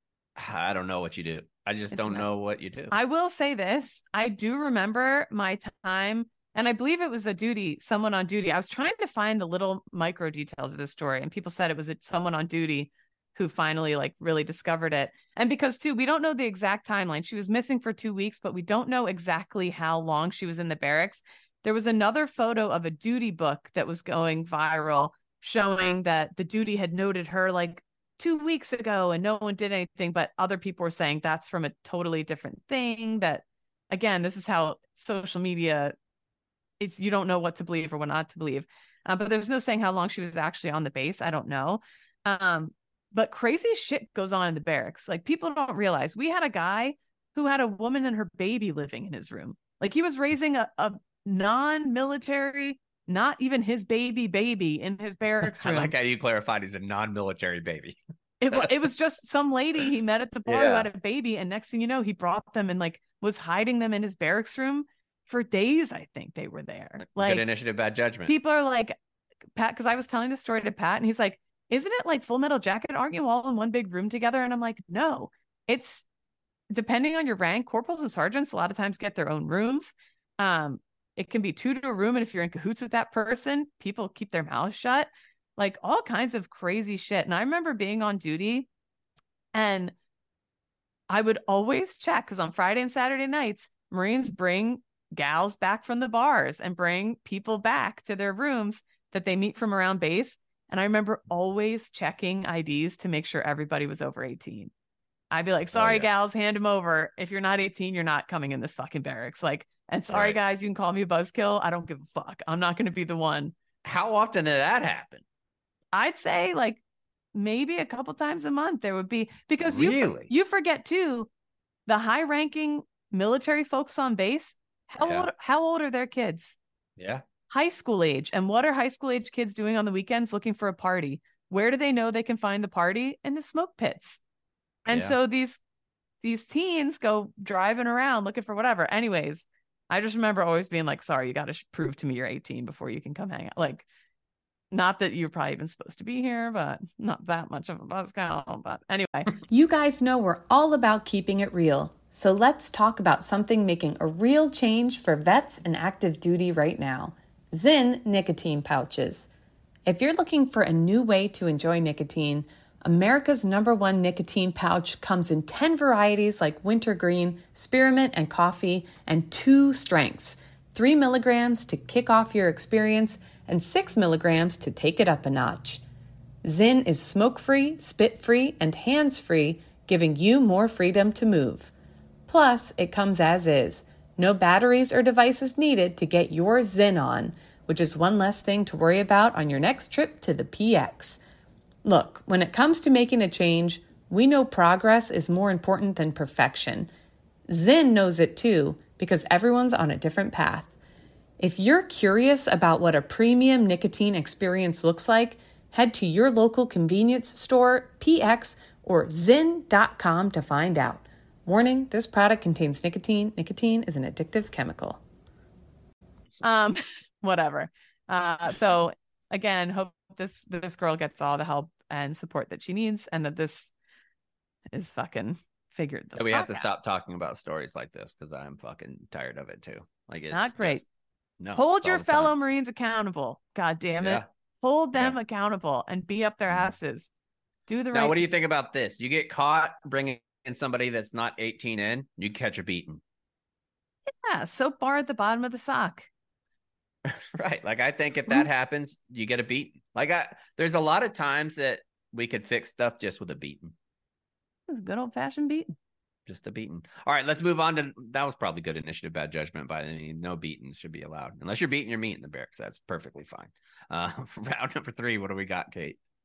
A: I don't know what you do. I just
B: it's
A: don't
B: messed.
A: know what you do.
B: I will say this. I do remember my time, and I believe it was a duty, someone on duty. I was trying to find the little micro details of this story, and people said it was someone on duty who finally like really discovered it. And because too, we don't know the exact timeline. She was missing for two weeks, but we don't know exactly how long she was in the barracks. There was another photo of a duty book that was going viral showing that the duty had noted her like two weeks ago and no one did anything, but other people were saying that's from a totally different thing. That again, this is how social media is. You don't know what to believe or what not to believe. Uh, but there's no saying how long she was actually on the base. I don't know. Um, but crazy shit goes on in the barracks. Like people don't realize we had a guy who had a woman and her baby living in his room. Like he was raising a, a non-military, not even his baby baby in his barracks
A: I
B: room.
A: like how you clarified he's a non-military baby.
B: It, it was just some lady he met at the bar
A: Yeah.
B: who had a baby. And next thing you know, he brought them and like was hiding them in his barracks room for days. I think they were there. Like
A: good initiative, bad judgment.
B: People are like, Pat, because I was telling the story to Pat and he's like, isn't it like Full Metal Jacket? Aren't you all in one big room together? And I'm like, no, it's depending on your rank. Corporals and sergeants a lot of times get their own rooms. Um, it can be two to a room. And if you're in cahoots with that person, people keep their mouths shut, like all kinds of crazy shit. And I remember being on duty and I would always check because on Friday and Saturday nights, Marines bring gals back from the bars and bring people back to their rooms that they meet from around base. And I remember always checking I Ds to make sure everybody was over eighteen. I'd be like, sorry, oh, yeah. gals, hand them over. If you're not eighteen, you're not coming in this fucking barracks. Like, and sorry, right. guys, you can call me a buzzkill. I don't give a fuck. I'm not going to be the one.
A: How often did that happen?
B: I'd say like maybe a couple times a month there would be, because
A: really?
B: you, you forget too, the high ranking military folks on base, how yeah. old, how old are their kids?
A: Yeah.
B: High school age. And what are high school age kids doing on the weekends? Looking for a party. Where do they know they can find the party? In the smoke pits. And yeah. so these, these teens go driving around looking for whatever. Anyways, I just remember always being like, sorry, you got to prove to me you're eighteen before you can come hang out. Like, not that you're probably even supposed to be here, but not that much of a buzzkill. But anyway.
C: You guys know we're all about keeping it real. So let's talk about something making a real change for vets and active duty right now. Zyn nicotine pouches. If you're looking for a new way to enjoy nicotine, America's number one nicotine pouch comes in ten varieties like wintergreen, spearmint, and coffee, and two strengths, three milligrams to kick off your experience and six milligrams to take it up a notch. Zyn is smoke-free, spit-free, and hands-free, giving you more freedom to move. Plus, it comes as is. No batteries or devices needed to get your Zyn on, which is one less thing to worry about on your next trip to the P X. Look, when it comes to making a change, we know progress is more important than perfection. Zyn knows it too, because everyone's on a different path. If you're curious about what a premium nicotine experience looks like, head to your local convenience store, P X, or zyn dot com to find out. Warning, this product contains nicotine. Nicotine is an addictive chemical.
B: Um, whatever. Uh, so again, hope this this girl gets all the help and support that she needs, and that this is fucking figured.
A: We have to out. stop talking about stories like this because I'm fucking tired of it too. Like it's
B: not great.
A: Just, no,
B: hold your fellow time. Marines accountable. God damn it.
A: Yeah.
B: Hold them
A: yeah.
B: accountable and be up their asses. Do the
A: now,
B: right.
A: What do you think about this? You get caught bringing in somebody that's not eighteen in, you catch a beating.
B: Yeah, soap bar at the bottom of the sock.
A: Right. Like I think if that happens, you get a beating. Like I, there's a lot of times that we could fix stuff just with a beating.
B: It's a good old fashioned beating.
A: Just a beating. All right, let's move on to that. Was probably good initiative, bad judgment, but I mean, no beatings should be allowed unless you're beating your meat in the barracks. That's perfectly fine. Uh, round number three. What do we got, Kate?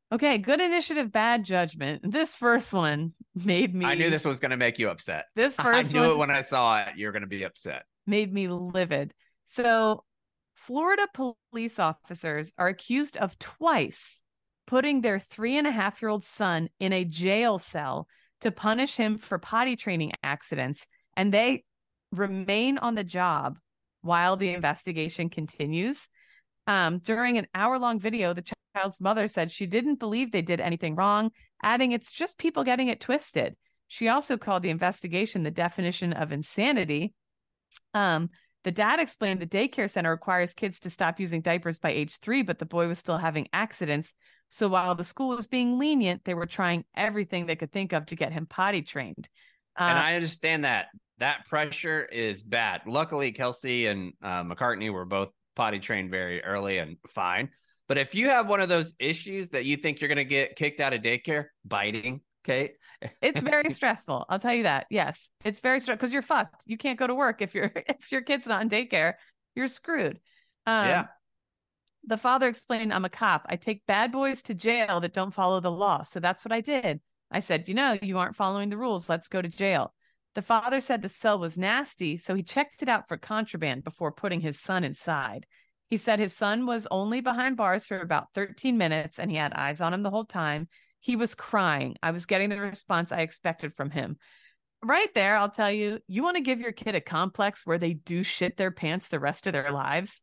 B: Okay, good initiative, bad judgment. This first one made me.
A: I knew this was going to make you upset.
B: This first
A: I knew
B: one
A: it when I saw it. You're going to be upset.
B: Made me livid. So, Florida police officers are accused of twice putting their three and a half year old son in a jail cell to punish him for potty training accidents, and they remain on the job while the investigation continues. Um, during an hour-long video, the child's mother said she didn't believe they did anything wrong, adding, "It's just people getting it twisted." She also called the investigation the definition of insanity. Um, the dad explained the daycare center requires kids to stop using diapers by age three, but the boy was still having accidents. So while the school was being lenient, they were trying everything they could think of to get him potty trained.
A: Uh, and I understand that. That pressure is bad. Luckily, Kelsey and uh, McCartney were both potty trained very early and fine. But if you have one of those issues that you think you're going to get kicked out of daycare, biting, okay,
B: it's very stressful. I'll tell you that. Yes, it's very stressful because you're fucked. You can't go to work if your if your kid's not in daycare. You're screwed. Um,
A: yeah.
B: The father explained, "I'm a cop. I take bad boys to jail that don't follow the law. So that's what I did. I said, you know, you aren't following the rules. Let's go to jail." The father said the cell was nasty, so he checked it out for contraband before putting his son inside. He said his son was only behind bars for about thirteen minutes and he had eyes on him the whole time. He was crying. I was getting the response I expected from him. Right there, I'll tell you, you want to give your kid a complex where they do shit their pants the rest of their lives?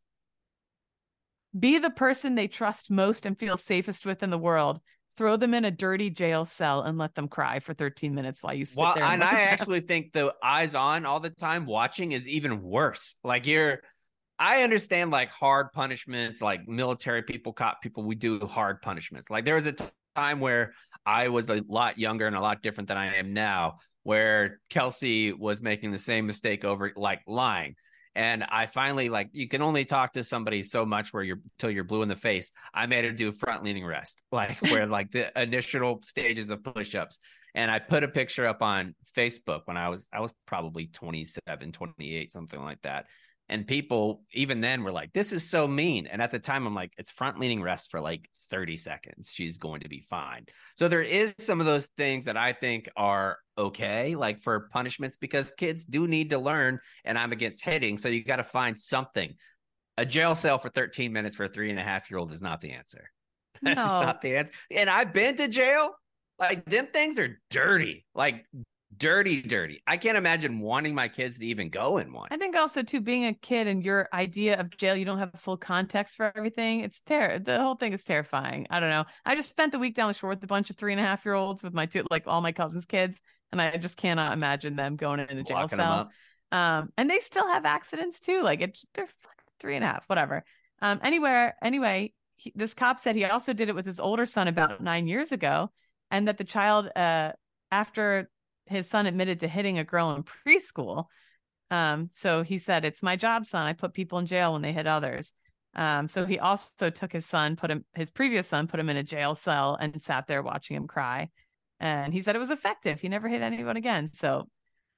B: Be the person they trust most and feel safest with in the world. Throw them in a dirty jail cell and let them cry for thirteen minutes while you sit
A: well,
B: there. And,
A: and I actually think the eyes on all the time watching is even worse. Like you're, I understand like hard punishments, like military people, cop people, we do hard punishments. Like there was a t- time where I was a lot younger and a lot different than I am now, where Kelsey was making the same mistake over like lying. And I finally, like, you can only talk to somebody so much where you're till you're blue in the face. I made her do front leaning rest, like where like the initial stages of push-ups. And I put a picture up on Facebook when I was, I was probably twenty-seven, twenty-eight, something like that. And people, even then, were like, this is so mean. And at the time, I'm like, it's front leaning rest for like thirty seconds. She's going to be fine. So there is some of those things that I think are okay, like for punishments, because kids do need to learn. And I'm against hitting. So you got to find something. A jail cell for thirteen minutes for a three and a half year old is not the answer. That's
B: no.
A: just not the answer. And I've been to jail. Like, them things are dirty. Like, dirty, dirty. I can't imagine wanting my kids to even go in one.
B: I think also too, being a kid and your idea of jail, you don't have full context for everything. It's ter- the whole thing is terrifying. I don't know. I just spent the week down the shore with a bunch of three and a half year olds with my two, like all my cousins' kids, and I just cannot imagine them going in a jail
A: Locking
B: cell. Um, and they still have accidents too. Like it's they're fucking three and a half, whatever. Um, anywhere, anyway, he, this cop said he also did it with his older son about nine years ago, and that the child, uh, after his son admitted to hitting a girl in preschool. Um, so he said, "It's my job, son. I put people in jail when they hit others." Um, so he also took his son, put him, his previous son, put him in a jail cell and sat there watching him cry. And he said it was effective. He never hit anyone again. So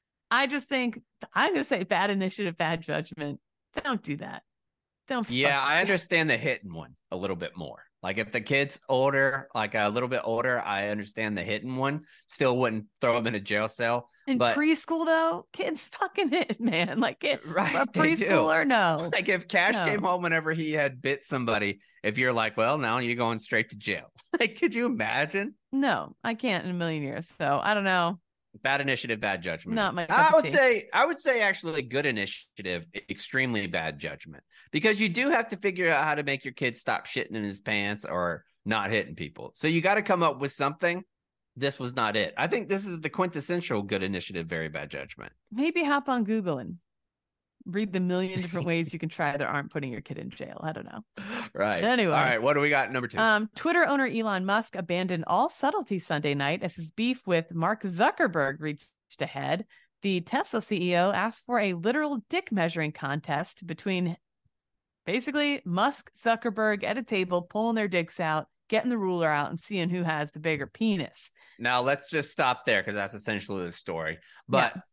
B: I just think I'm going to say bad initiative, bad judgment. Don't do that. Don't.
A: Yeah, I understand the hitting one a little bit more. Like if the kid's older, like a little bit older, I understand the hitting one. Still wouldn't throw him in a jail cell.
B: In
A: but
B: preschool, though, kids fucking hit, man. Like it,
A: right,
B: a preschooler, no.
A: Like if Cash
B: no.
A: came home whenever he had bit somebody, if you're like, well, now you're going straight to jail. Like, could you imagine?
B: No, I can't in a million years. So I don't know.
A: Bad initiative, bad judgment.
B: Not my
A: I would say, I would say actually good initiative, extremely bad judgment, because you do have to figure out how to make your kid stop shitting in his pants or not hitting people. So you got to come up with something. This was not it. I think this is the quintessential good initiative, very bad judgment.
B: Maybe hop on Google and read the million different ways you can try that aren't putting your kid in jail. I don't know.
A: Right.
B: Anyway.
A: All right. What do we got? Number two.
B: Um, Twitter owner Elon Musk abandoned all subtlety Sunday night as his beef with Mark Zuckerberg reached a head. The Tesla C E O asked for a literal dick measuring contest between basically Musk, Zuckerberg at a table, pulling their dicks out, getting the ruler out, and seeing who has the bigger penis.
A: Now let's just stop there because that's essentially the story. But yeah.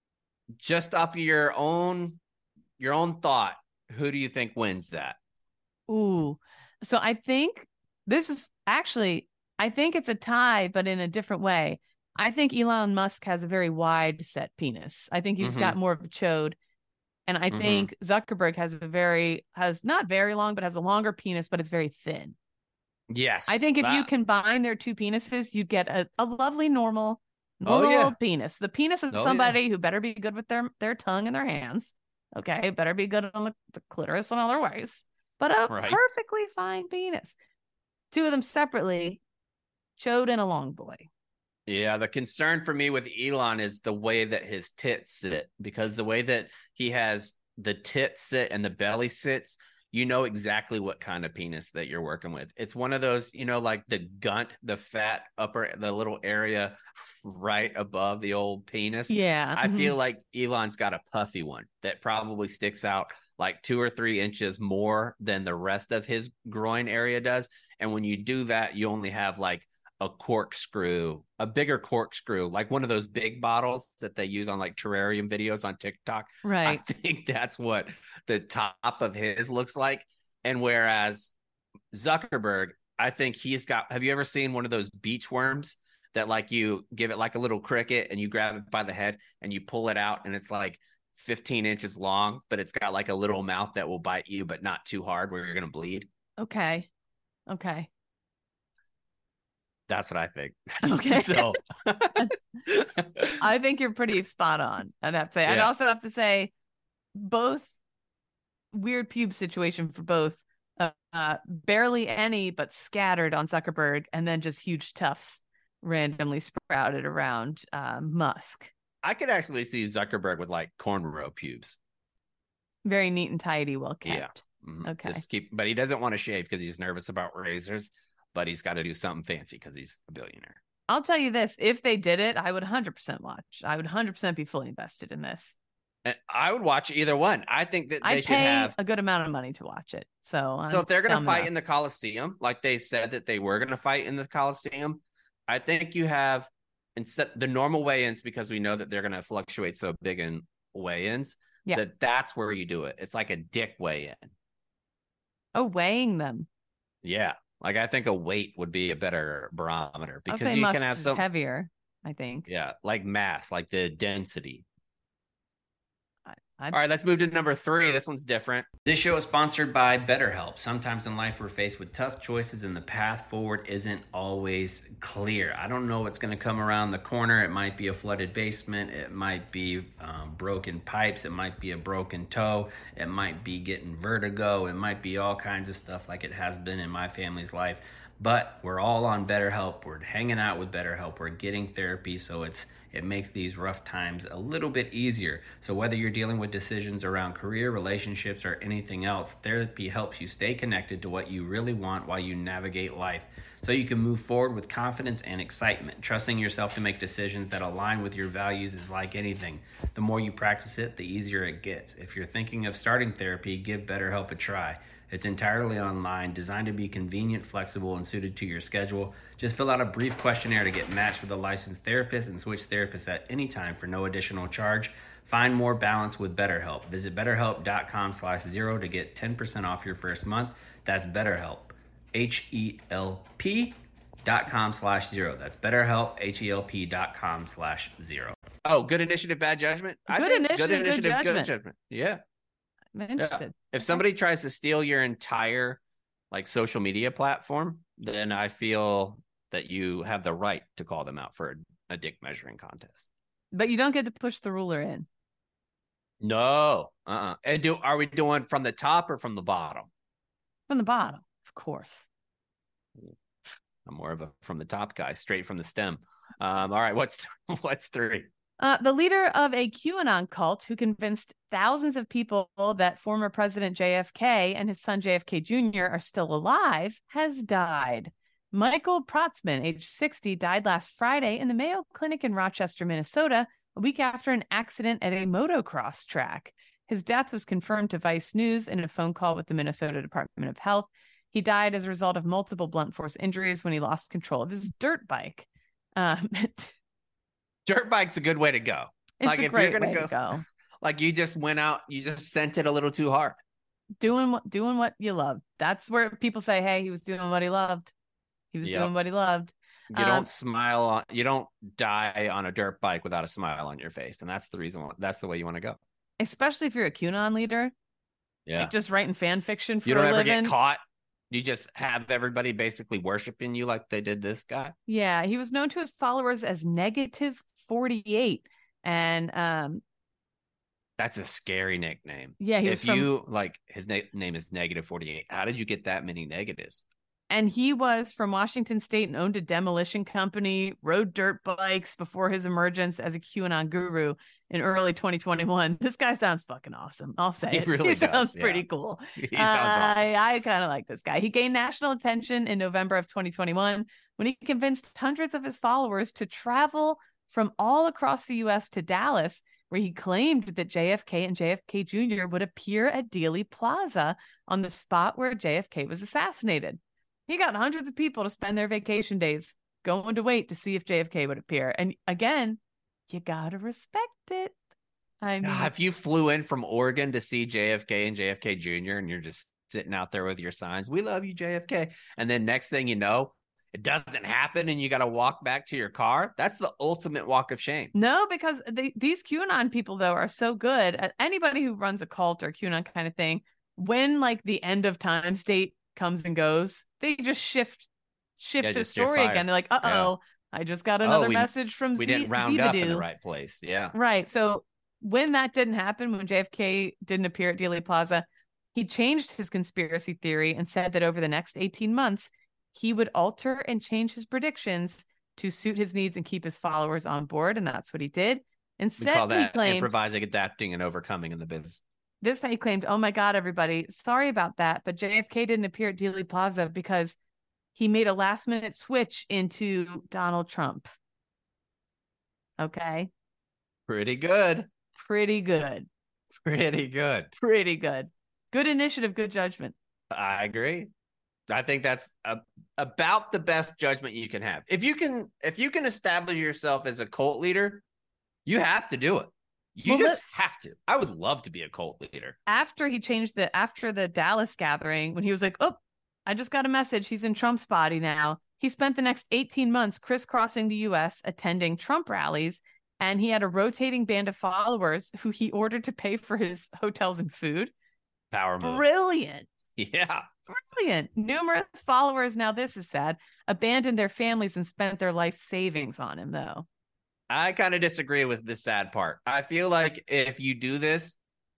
A: Just off of your own, your own thought, who do you think wins that?
B: Ooh, so I think this is actually I think it's a tie, but in a different way. I think Elon Musk has a very wide set penis. I think he's mm-hmm. got more of a chode. And I mm-hmm. think Zuckerberg has a very, has not very long, but has a longer penis, but it's very thin.
A: Yes.
B: I think if
A: that.
B: you combine their two penises, you'd get a, a lovely normal, normal oh, yeah. penis. The penis of oh, somebody yeah. who better be good with their, their tongue and their hands. Okay. Better be good on the, the clitoris and other ways. But a right. perfectly fine penis. Two of them separately, chode and a long boy.
A: Yeah, the concern for me with Elon is the way that his tits sit, because the way that he has the tits sit and the belly sits, you know exactly what kind of penis that you're working with. It's one of those, you know, like the gunt, the fat upper, the little area right above the old penis.
B: Yeah.
A: I feel like Elon's got a puffy one that probably sticks out like two or three inches more than the rest of his groin area does. And when you do that, you only have like a corkscrew, a bigger corkscrew, like one of those big bottles that they use on like terrarium videos on TikTok.
B: Right.
A: I think that's what the top of his looks like. And whereas Zuckerberg, I think he's got, have you ever seen one of those beach worms that like you give it like a little cricket and you grab it by the head and you pull it out and it's like fifteen inches long, but it's got like a little mouth that will bite you, but not too hard where you're going to bleed.
B: Okay. Okay.
A: That's what I think.
B: Okay.
A: So
B: I think you're pretty spot on. I'd have to say. Yeah. I'd also have to say both weird pube situation for both. Uh, uh, barely any, but scattered on Zuckerberg, and then just huge tufts randomly sprouted around uh, Musk.
A: I could actually see Zuckerberg with like cornrow pubes.
B: Very neat and tidy, well kept.
A: Yeah. Mm-hmm.
B: Okay.
A: Just keep, but he doesn't want to shave because he's nervous about razors. But he's got to do something fancy because he's a billionaire.
B: I'll tell you this. If they did it, I would one hundred percent watch. I would one hundred percent be fully invested in this.
A: And I would watch either one. I think that they
B: I'd
A: should
B: pay
A: have
B: a good amount of money to watch it. So,
A: so
B: I'm
A: if they're going to fight
B: enough.
A: in the Coliseum, like they said that they were going to fight in the Coliseum, I think you have instead the normal weigh-ins, because we know that they're going to fluctuate so big in weigh-ins,
B: yeah.
A: that that's where you do it. It's like a dick weigh-in.
B: Oh, weighing them.
A: Yeah. Like, I think a weight would be a better barometer because
B: say
A: you
B: Musk's
A: can have some
B: heavier, I think.
A: Yeah, like mass, like the density.
B: I, I'd...
A: All right, let's move to number three. This one's different.
D: This show is sponsored by BetterHelp. Sometimes in life we're faced with tough choices and the path forward isn't always clear. I don't know what's going to come around the corner. It might be a flooded basement. It might be um, broken pipes. It might be a broken toe. It might be getting vertigo. It might be all kinds of stuff like it has been in my family's life. But we're all on BetterHelp. We're hanging out with BetterHelp. We're getting therapy, so it's it makes these rough times a little bit easier. So whether you're dealing with decisions around career, relationships, or anything else, therapy helps you stay connected to what you really want while you navigate life, so you can move forward with confidence and excitement. Trusting yourself to make decisions that align with your values is like anything. The more you practice it, the easier it gets. If you're thinking of starting therapy, give BetterHelp a try. It's entirely online, designed to be convenient, flexible, and suited to your schedule. Just fill out a brief questionnaire to get matched with a licensed therapist and switch therapists at any time for no additional charge. Find more balance with BetterHelp. Visit betterhelp.com slash zero to get ten percent off your first month. That's BetterHelp, H E L P dot com slash zero. That's BetterHelp, H E L P dot com slash zero.
A: Oh, good initiative, bad judgment?
B: Good
A: I think
B: initiative,
A: good initiative,
B: good judgment.
A: good judgment. Yeah.
B: I'm interested.
A: Yeah. If somebody tries to steal your entire like social media platform, then I feel that you have the right to call them out for a, a dick measuring contest.
B: But you don't get to push the ruler in.
A: No. Uh-uh. And do are we doing from the top or from the bottom?
B: From the bottom, of course.
A: I'm more of a from the top guy, straight from the stem. Um, all right, what's what's three?
B: Uh, the leader of a QAnon cult who convinced thousands of people that former President J F K and his son J F K Junior are still alive has died. Michael Protzman, age sixty, died last Friday in the Mayo Clinic in Rochester, Minnesota, a week after an accident at a motocross track. His death was confirmed to Vice News in a phone call with the Minnesota Department of Health. He died as a result of multiple blunt force injuries when he lost control of his dirt bike. Um,
A: Dirt bike's a good way to go.
B: It's
A: like
B: a
A: if
B: great
A: you're gonna
B: way
A: go,
B: to go.
A: Like you just went out, you just sent it a little too hard.
B: Doing what doing what you love. That's where people say, hey, he was doing what he loved. He was
A: Yep.
B: doing what he loved.
A: You
B: Um,
A: don't smile on, you don't die on a dirt bike without a smile on your face. And that's the reason, why, that's the way you want to go.
B: especially if you're a QAnon leader,
A: Yeah.
B: like just writing fan fiction for
A: You don't
B: a
A: ever
B: living.
A: get caught. You just have everybody basically worshiping you like they did this guy.
B: Yeah, he was known to his followers as Negative forty-eight. And um,
A: That's a scary nickname.
B: yeah, he was
A: if
B: from,
A: you like his na- name is Negative forty-eight. How did you get that many negatives?
B: and he was from Washington State and owned a demolition company, rode dirt bikes before his emergence as a QAnon guru in early twenty twenty-one. This guy sounds fucking awesome. I'll say
A: He
B: it.
A: really
B: he
A: does,
B: sounds
A: yeah.
B: pretty cool.
A: He sounds
B: Uh,
A: awesome.
B: I, I kind of like this guy. He gained national attention in November of twenty twenty-one when he convinced hundreds of his followers to travel from all across the U S to Dallas, where he claimed that J F K and J F K Junior would appear at Dealey Plaza on the spot where J F K was assassinated. He got hundreds of people to spend their vacation days going to wait to see if J F K would appear. And again, you gotta respect it. I mean,
A: God, if you flew in from Oregon to see J F K and J F K Junior and you're just sitting out there with your signs, we love you, J F K. And then next thing you know, it doesn't happen and you got to walk back to your car. That's the ultimate walk of shame.
B: no, because they, these QAnon people, though, are so good. Uh, Anybody who runs a cult or QAnon kind of thing, when like the end of time state comes and goes, they just shift shift
A: Yeah,
B: the
A: just steer
B: story
A: fire.
B: again. They're like, uh oh, I just got another
A: we-
B: message from
A: We
B: Z-
A: didn't round up in the
B: Zebedee.
A: right place. Yeah.
B: Right. So when that didn't happen, when J F K didn't appear at Dealey Plaza, he changed his conspiracy theory and said that over the next eighteen months, he would alter and change his predictions to suit his needs and keep his followers on board. And that's what he did.
A: We
B: Instead,
A: call
B: he
A: that
B: claimed
A: improvising, adapting, and overcoming in the business.
B: this time he claimed, oh my God, everybody, sorry about that. But J F K didn't appear at Dealey Plaza because he made a last minute switch into Donald Trump. Okay.
A: Pretty good.
B: Pretty good.
A: Pretty good.
B: Pretty good. Good initiative, good judgment.
A: I agree. I think that's a, about the best judgment you can have. If you can, if you can establish yourself as a cult leader, you have to do it. You
B: Well,
A: just
B: let-
A: have to. I would love to be a cult leader.
B: After he changed the, after the Dallas gathering, when he was like, oh, I just got a message. He's in Trump's body now. He spent the next eighteen months crisscrossing the U S, attending Trump rallies. And he had a rotating band of followers who he ordered to pay for his hotels and food.
A: Power move.
B: Brilliant.
A: Yeah.
B: Brilliant. Numerous followers, now this is sad, abandoned their families and spent their life savings on him, though.
A: I kind of disagree with the sad part. I feel like if you do this,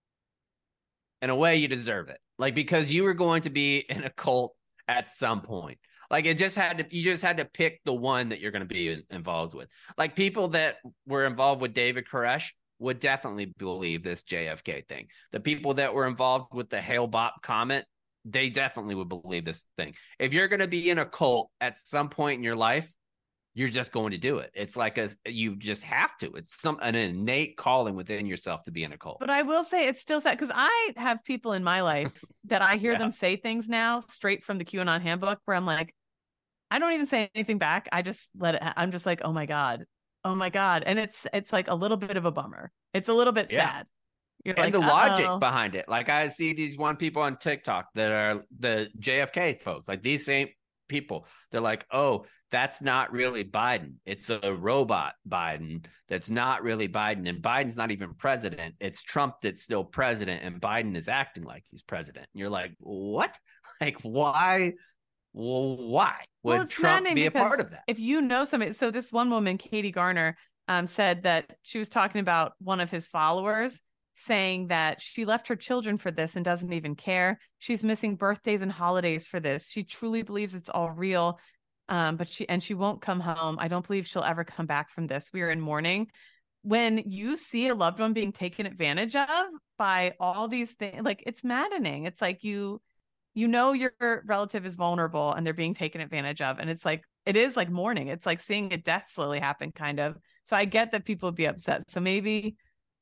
A: in a way, you deserve it. Like, because you were going to be in a cult at some point. Like, it just had to, you just had to pick the one that you're going to be in, involved with. Like, people that were involved with David Koresh would definitely believe this J F K thing. The people that were involved with the Hale Bop comment, they definitely would believe this thing. If you're going to be in a cult at some point in your life, you're just going to do it. It's like a, you just have to. It's some an innate calling within yourself to be in a cult.
B: But I will say it's still sad because I have people in my life that I hear
A: Yeah.
B: them say things now straight from the QAnon handbook where I'm like, I don't even say anything back. I just let it, I'm just like, oh my God. Oh my God. And it's, it's like a little bit of a bummer. It's a little bit
A: Yeah.
B: sad. You're
A: And
B: like,
A: the logic
B: uh-oh.
A: behind it. Like, I see these one people on TikTok that are the J F K folks, like these same people. They're like, oh, that's not really Biden. It's a robot Biden that's not really Biden. And Biden's not even president. It's Trump that's still president. And Biden is acting like he's president. And you're like, what? Like, why? Well, why would
B: Well, it's
A: Trump
B: maddening
A: be a
B: because
A: part of that?
B: If you know somebody, so this one woman, Katie Garner, um, said that she was talking about one of his followers saying that she left her children for this and doesn't even care. She's missing birthdays and holidays for this. She truly believes it's all real. Um, but she, and she won't come home. I don't believe she'll ever come back from this. We are in mourning. When you see a loved one being taken advantage of by all these things, like, it's maddening. It's like you, you know, your relative is vulnerable and they're being taken advantage of. And it's like, it is like mourning. It's like seeing a death slowly happen, kind of. So I get that people would be upset. So maybe.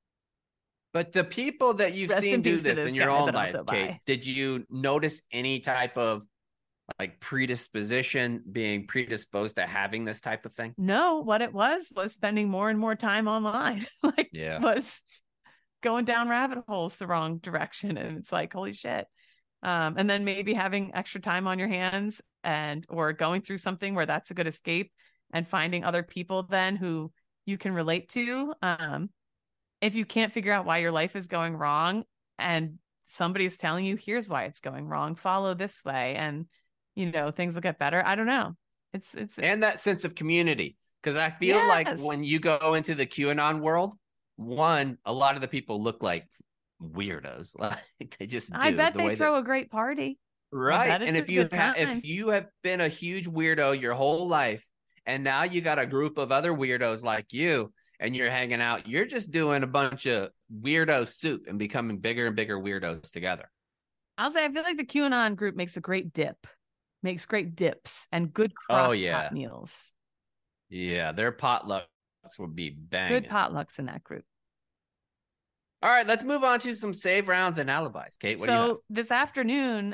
A: But the people that you've
B: Rest
A: seen
B: in
A: do
B: peace to
A: this
B: this
A: in your
B: guy
A: own
B: that I'm
A: life,
B: so
A: Kate,
B: by.
A: did you notice any type of like predisposition, being predisposed to having this type of thing?
B: No, what it was was spending more and more time online. Like,
A: Yeah.
B: was going down rabbit holes the wrong direction. And it's like, holy shit. Um, and then maybe having extra time on your hands and or going through something where that's a good escape and finding other people then who you can relate to. Um, if you can't figure out why your life is going wrong and somebody's telling you, here's why it's going wrong, follow this way, and you know, things will get better. I don't know. It's it's
A: and that sense of community. Because I feel yes. like when you go into the QAnon world, one, a lot of the people look like weirdos. Like they just do.
B: I bet
A: the
B: they
A: way
B: throw
A: that...
B: a great party.
A: Right. And if you ha- if you have been a huge weirdo your whole life, and now you got a group of other weirdos like you, and you're hanging out, you're just doing a bunch of weirdo soup and becoming bigger and bigger weirdos together.
B: I'll say, I feel like the QAnon group makes a great dip, makes great dips and good crock
A: oh, yeah.
B: pot meals.
A: Yeah, their potlucks would be banging.
B: Good potlucks in that group.
A: All right, let's move on to some save rounds and alibis. Kate, what
B: so
A: do you have?
B: This afternoon,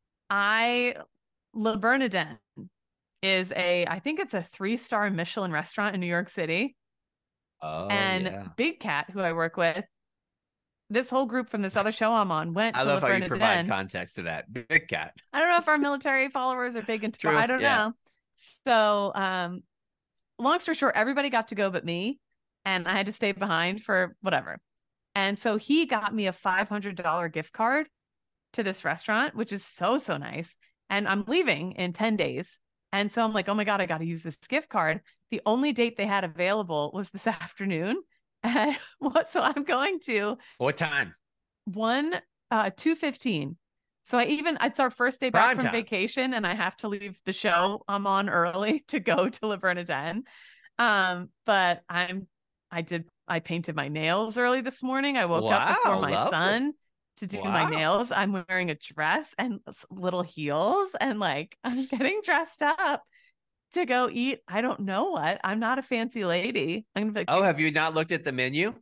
B: I Le Bernardin is a, I think it's a three-star Michelin restaurant in New York City.
A: Oh,
B: and
A: yeah.
B: Big Cat, who I work with, this whole group from this other show I'm on went
A: I
B: to
A: love
B: Le
A: how
B: Bernardin.
A: you provide context to that. Big Cat.
B: I don't know if our military followers are big into
A: True,
B: I don't
A: yeah.
B: know. So, um, long story short, everybody got to go but me, and I had to stay behind for whatever. And so he got me a five hundred dollars gift card to this restaurant, which is so, so nice. And I'm leaving in ten days. And so I'm like, oh my God, I got to use this gift card. The only date they had available was this afternoon. And what, so I'm going to.
A: What time?
B: One, uh, two fifteen. So I even, it's our first day back
A: Prime
B: from
A: time.
B: vacation, and I have to leave the show I'm on early to go to Le Bernardin. Um, but I'm, I did, I painted my nails early this morning. I woke
A: wow,
B: up before my
A: lovely.
B: son to do wow. my nails. I'm wearing a dress and little heels, and like, I'm getting dressed up to go eat. I don't know what. I'm not a fancy lady. I'm gonna be like,
A: oh, have you not looked at the menu?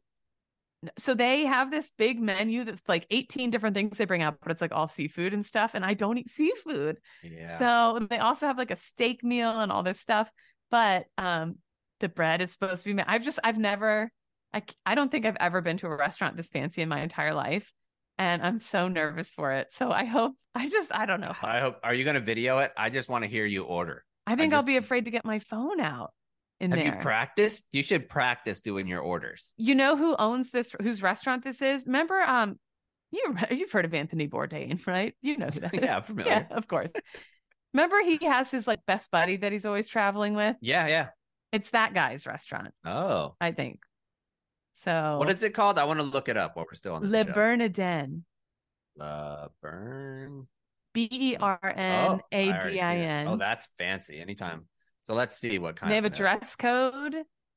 B: So they have this big menu that's like eighteen different things they bring out, but it's like all seafood and stuff. And I don't eat seafood.
A: Yeah.
B: So they also have like a steak meal and all this stuff. But um, the bread is supposed to be, I've just, I've never, I, I don't think I've ever been to a restaurant this fancy in my entire life. And I'm so nervous for it. So I hope, I just, I don't know.
A: I hope, are you going to video it? I just want to hear you order.
B: I think
A: I just,
B: I'll be afraid to get my phone out. In
A: have
B: there.
A: you practiced? You should practice doing your orders.
B: You know who owns this, whose restaurant this is? Remember, um, you, you've heard of Anthony Bourdain, right? You know who that is.
A: Yeah, familiar.
B: Yeah, of course. Remember, he has his like best buddy that he's always traveling with?
A: Yeah, yeah.
B: It's that guy's restaurant.
A: Oh.
B: I think. So.
A: What is it called? I want to look it up while we're still on the
B: Le
A: show.
B: Bernardin.
A: Le Bern.
B: B E R N A D I N.
A: Oh, that's fancy. Anytime. So let's see what kind.
B: They have
A: of
B: a dress code,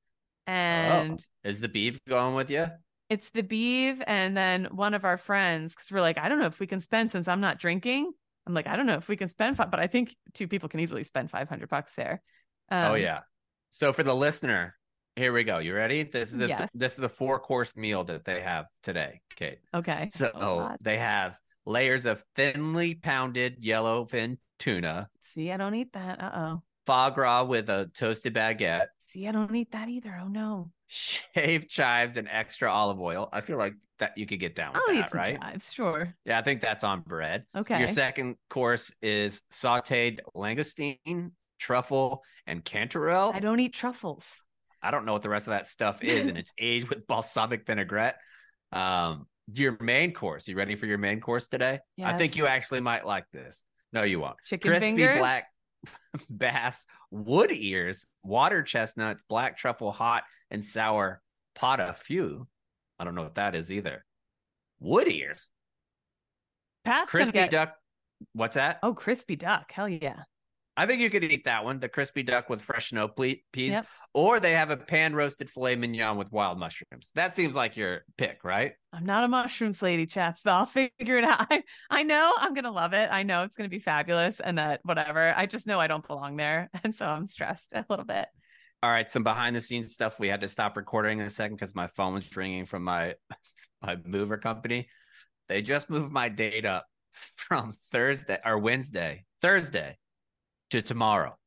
B: and
A: oh. Is the beef going with you?
B: It's the beef, and then one of our friends, because we're like, I don't know if we can spend, since I'm not drinking. I'm like, I don't know if we can spend, five, but I think two people can easily spend five hundred bucks there. Um,
A: oh yeah. So for the listener, here we go. You ready? This is a,
B: yes.
A: this is the four course meal that they have today. Okay.
B: Okay.
A: So oh, they have layers of thinly pounded yellowfin tuna.
B: See, I don't eat that. Uh oh.
A: Foie gras with a toasted baguette.
B: See, I don't eat that either. Oh no.
A: Shaved chives and extra olive oil. I feel like that you could get down with
B: I'll
A: that,
B: eat some
A: right?
B: chives, sure.
A: Yeah, I think that's on bread.
B: Okay.
A: Your second course is sautéed langoustine, truffle, and cantarelle.
B: I don't eat truffles.
A: I don't know what the rest of that stuff is, and it's aged with balsamic vinaigrette. Um, your main course. You ready for your main course today?
B: Yes.
A: I think you actually might like this. No, you won't.
B: Chicken
A: Crispy
B: fingers?
A: black bass, wood ears, water chestnuts, black truffle, hot and sour pot au feu. I don't know what that is either. Wood ears.
B: Pat's
A: crispy
B: get...
A: duck. What's that?
B: Oh, crispy duck. Hell yeah.
A: I think you could eat that one, the crispy duck with fresh snow peas,
B: yep.
A: Or they have a pan roasted filet mignon with wild mushrooms. That seems like your pick, right?
B: I'm not a mushrooms lady, chef, but I'll figure it out. I, I know I'm going to love it. I know it's going to be fabulous and that whatever. I just know I don't belong there. And so I'm stressed a little bit.
A: All right. Some behind the scenes stuff. We had to stop recording in a second because my phone was ringing from my, my mover company. They just moved my date up from Thursday or Wednesday, Thursday. to tomorrow.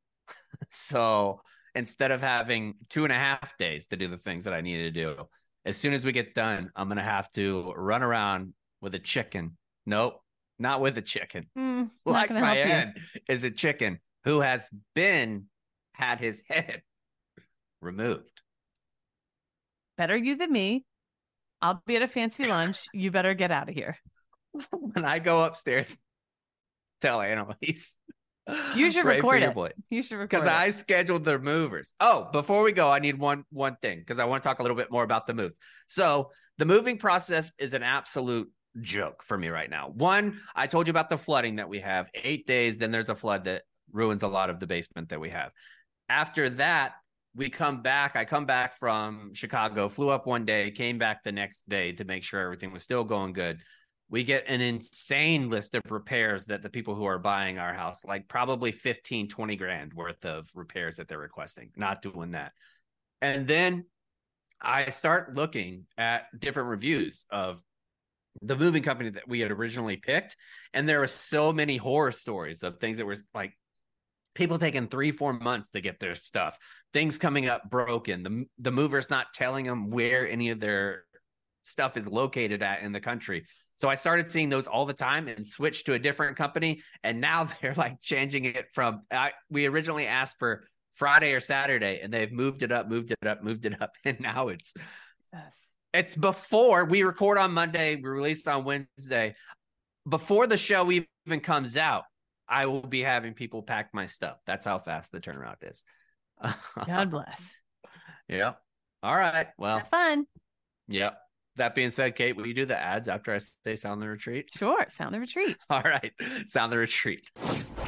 A: So instead of having two and a half days to do the things that I need to do, as soon as we get done, I'm going to have to run around with a chicken. Nope. not with a chicken.
B: Mm,
A: Like my head is a chicken who has been had his head removed.
B: Better you than me. I'll be at a fancy lunch. You better get out of here.
A: When I go upstairs, tell Annalise.
B: You should record it. Boy. You should record it.
A: Because I scheduled the movers. Oh, before we go, I need one one thing because I want to talk a little bit more about the move. So the moving process is an absolute joke for me right now. One, I told you about the flooding that we have. Eight days, then there's a flood that ruins a lot of the basement that we have. After that, we come back. I come back from Chicago, flew up one day, came back the next day to make sure everything was still going good. We get an insane list of repairs that the people who are buying our house, like probably fifteen, twenty grand worth of repairs that they're requesting, not doing that. And then I start looking at different reviews of the moving company that we had originally picked. And there were so many horror stories of things that were like people taking three, four months to get their stuff, things coming up broken, the, the mover's not telling them where any of their stuff is located at in the country. So I started seeing those all the time and switched to a different company. And now they're like changing it from, I, we originally asked for Friday or Saturday and they've moved it up, moved it up, moved it up. And now it's, yes. It's before we record on Monday, we released on Wednesday. Before the show even comes out, I will be having people pack my stuff. That's how fast the turnaround is.
B: God bless.
A: Yeah. All right. Well,
B: have fun.
A: Yep. That being said, Kate, will you do the ads after I say sound the retreat?
B: Sure. Sound the retreat.
A: All right. Sound the retreat.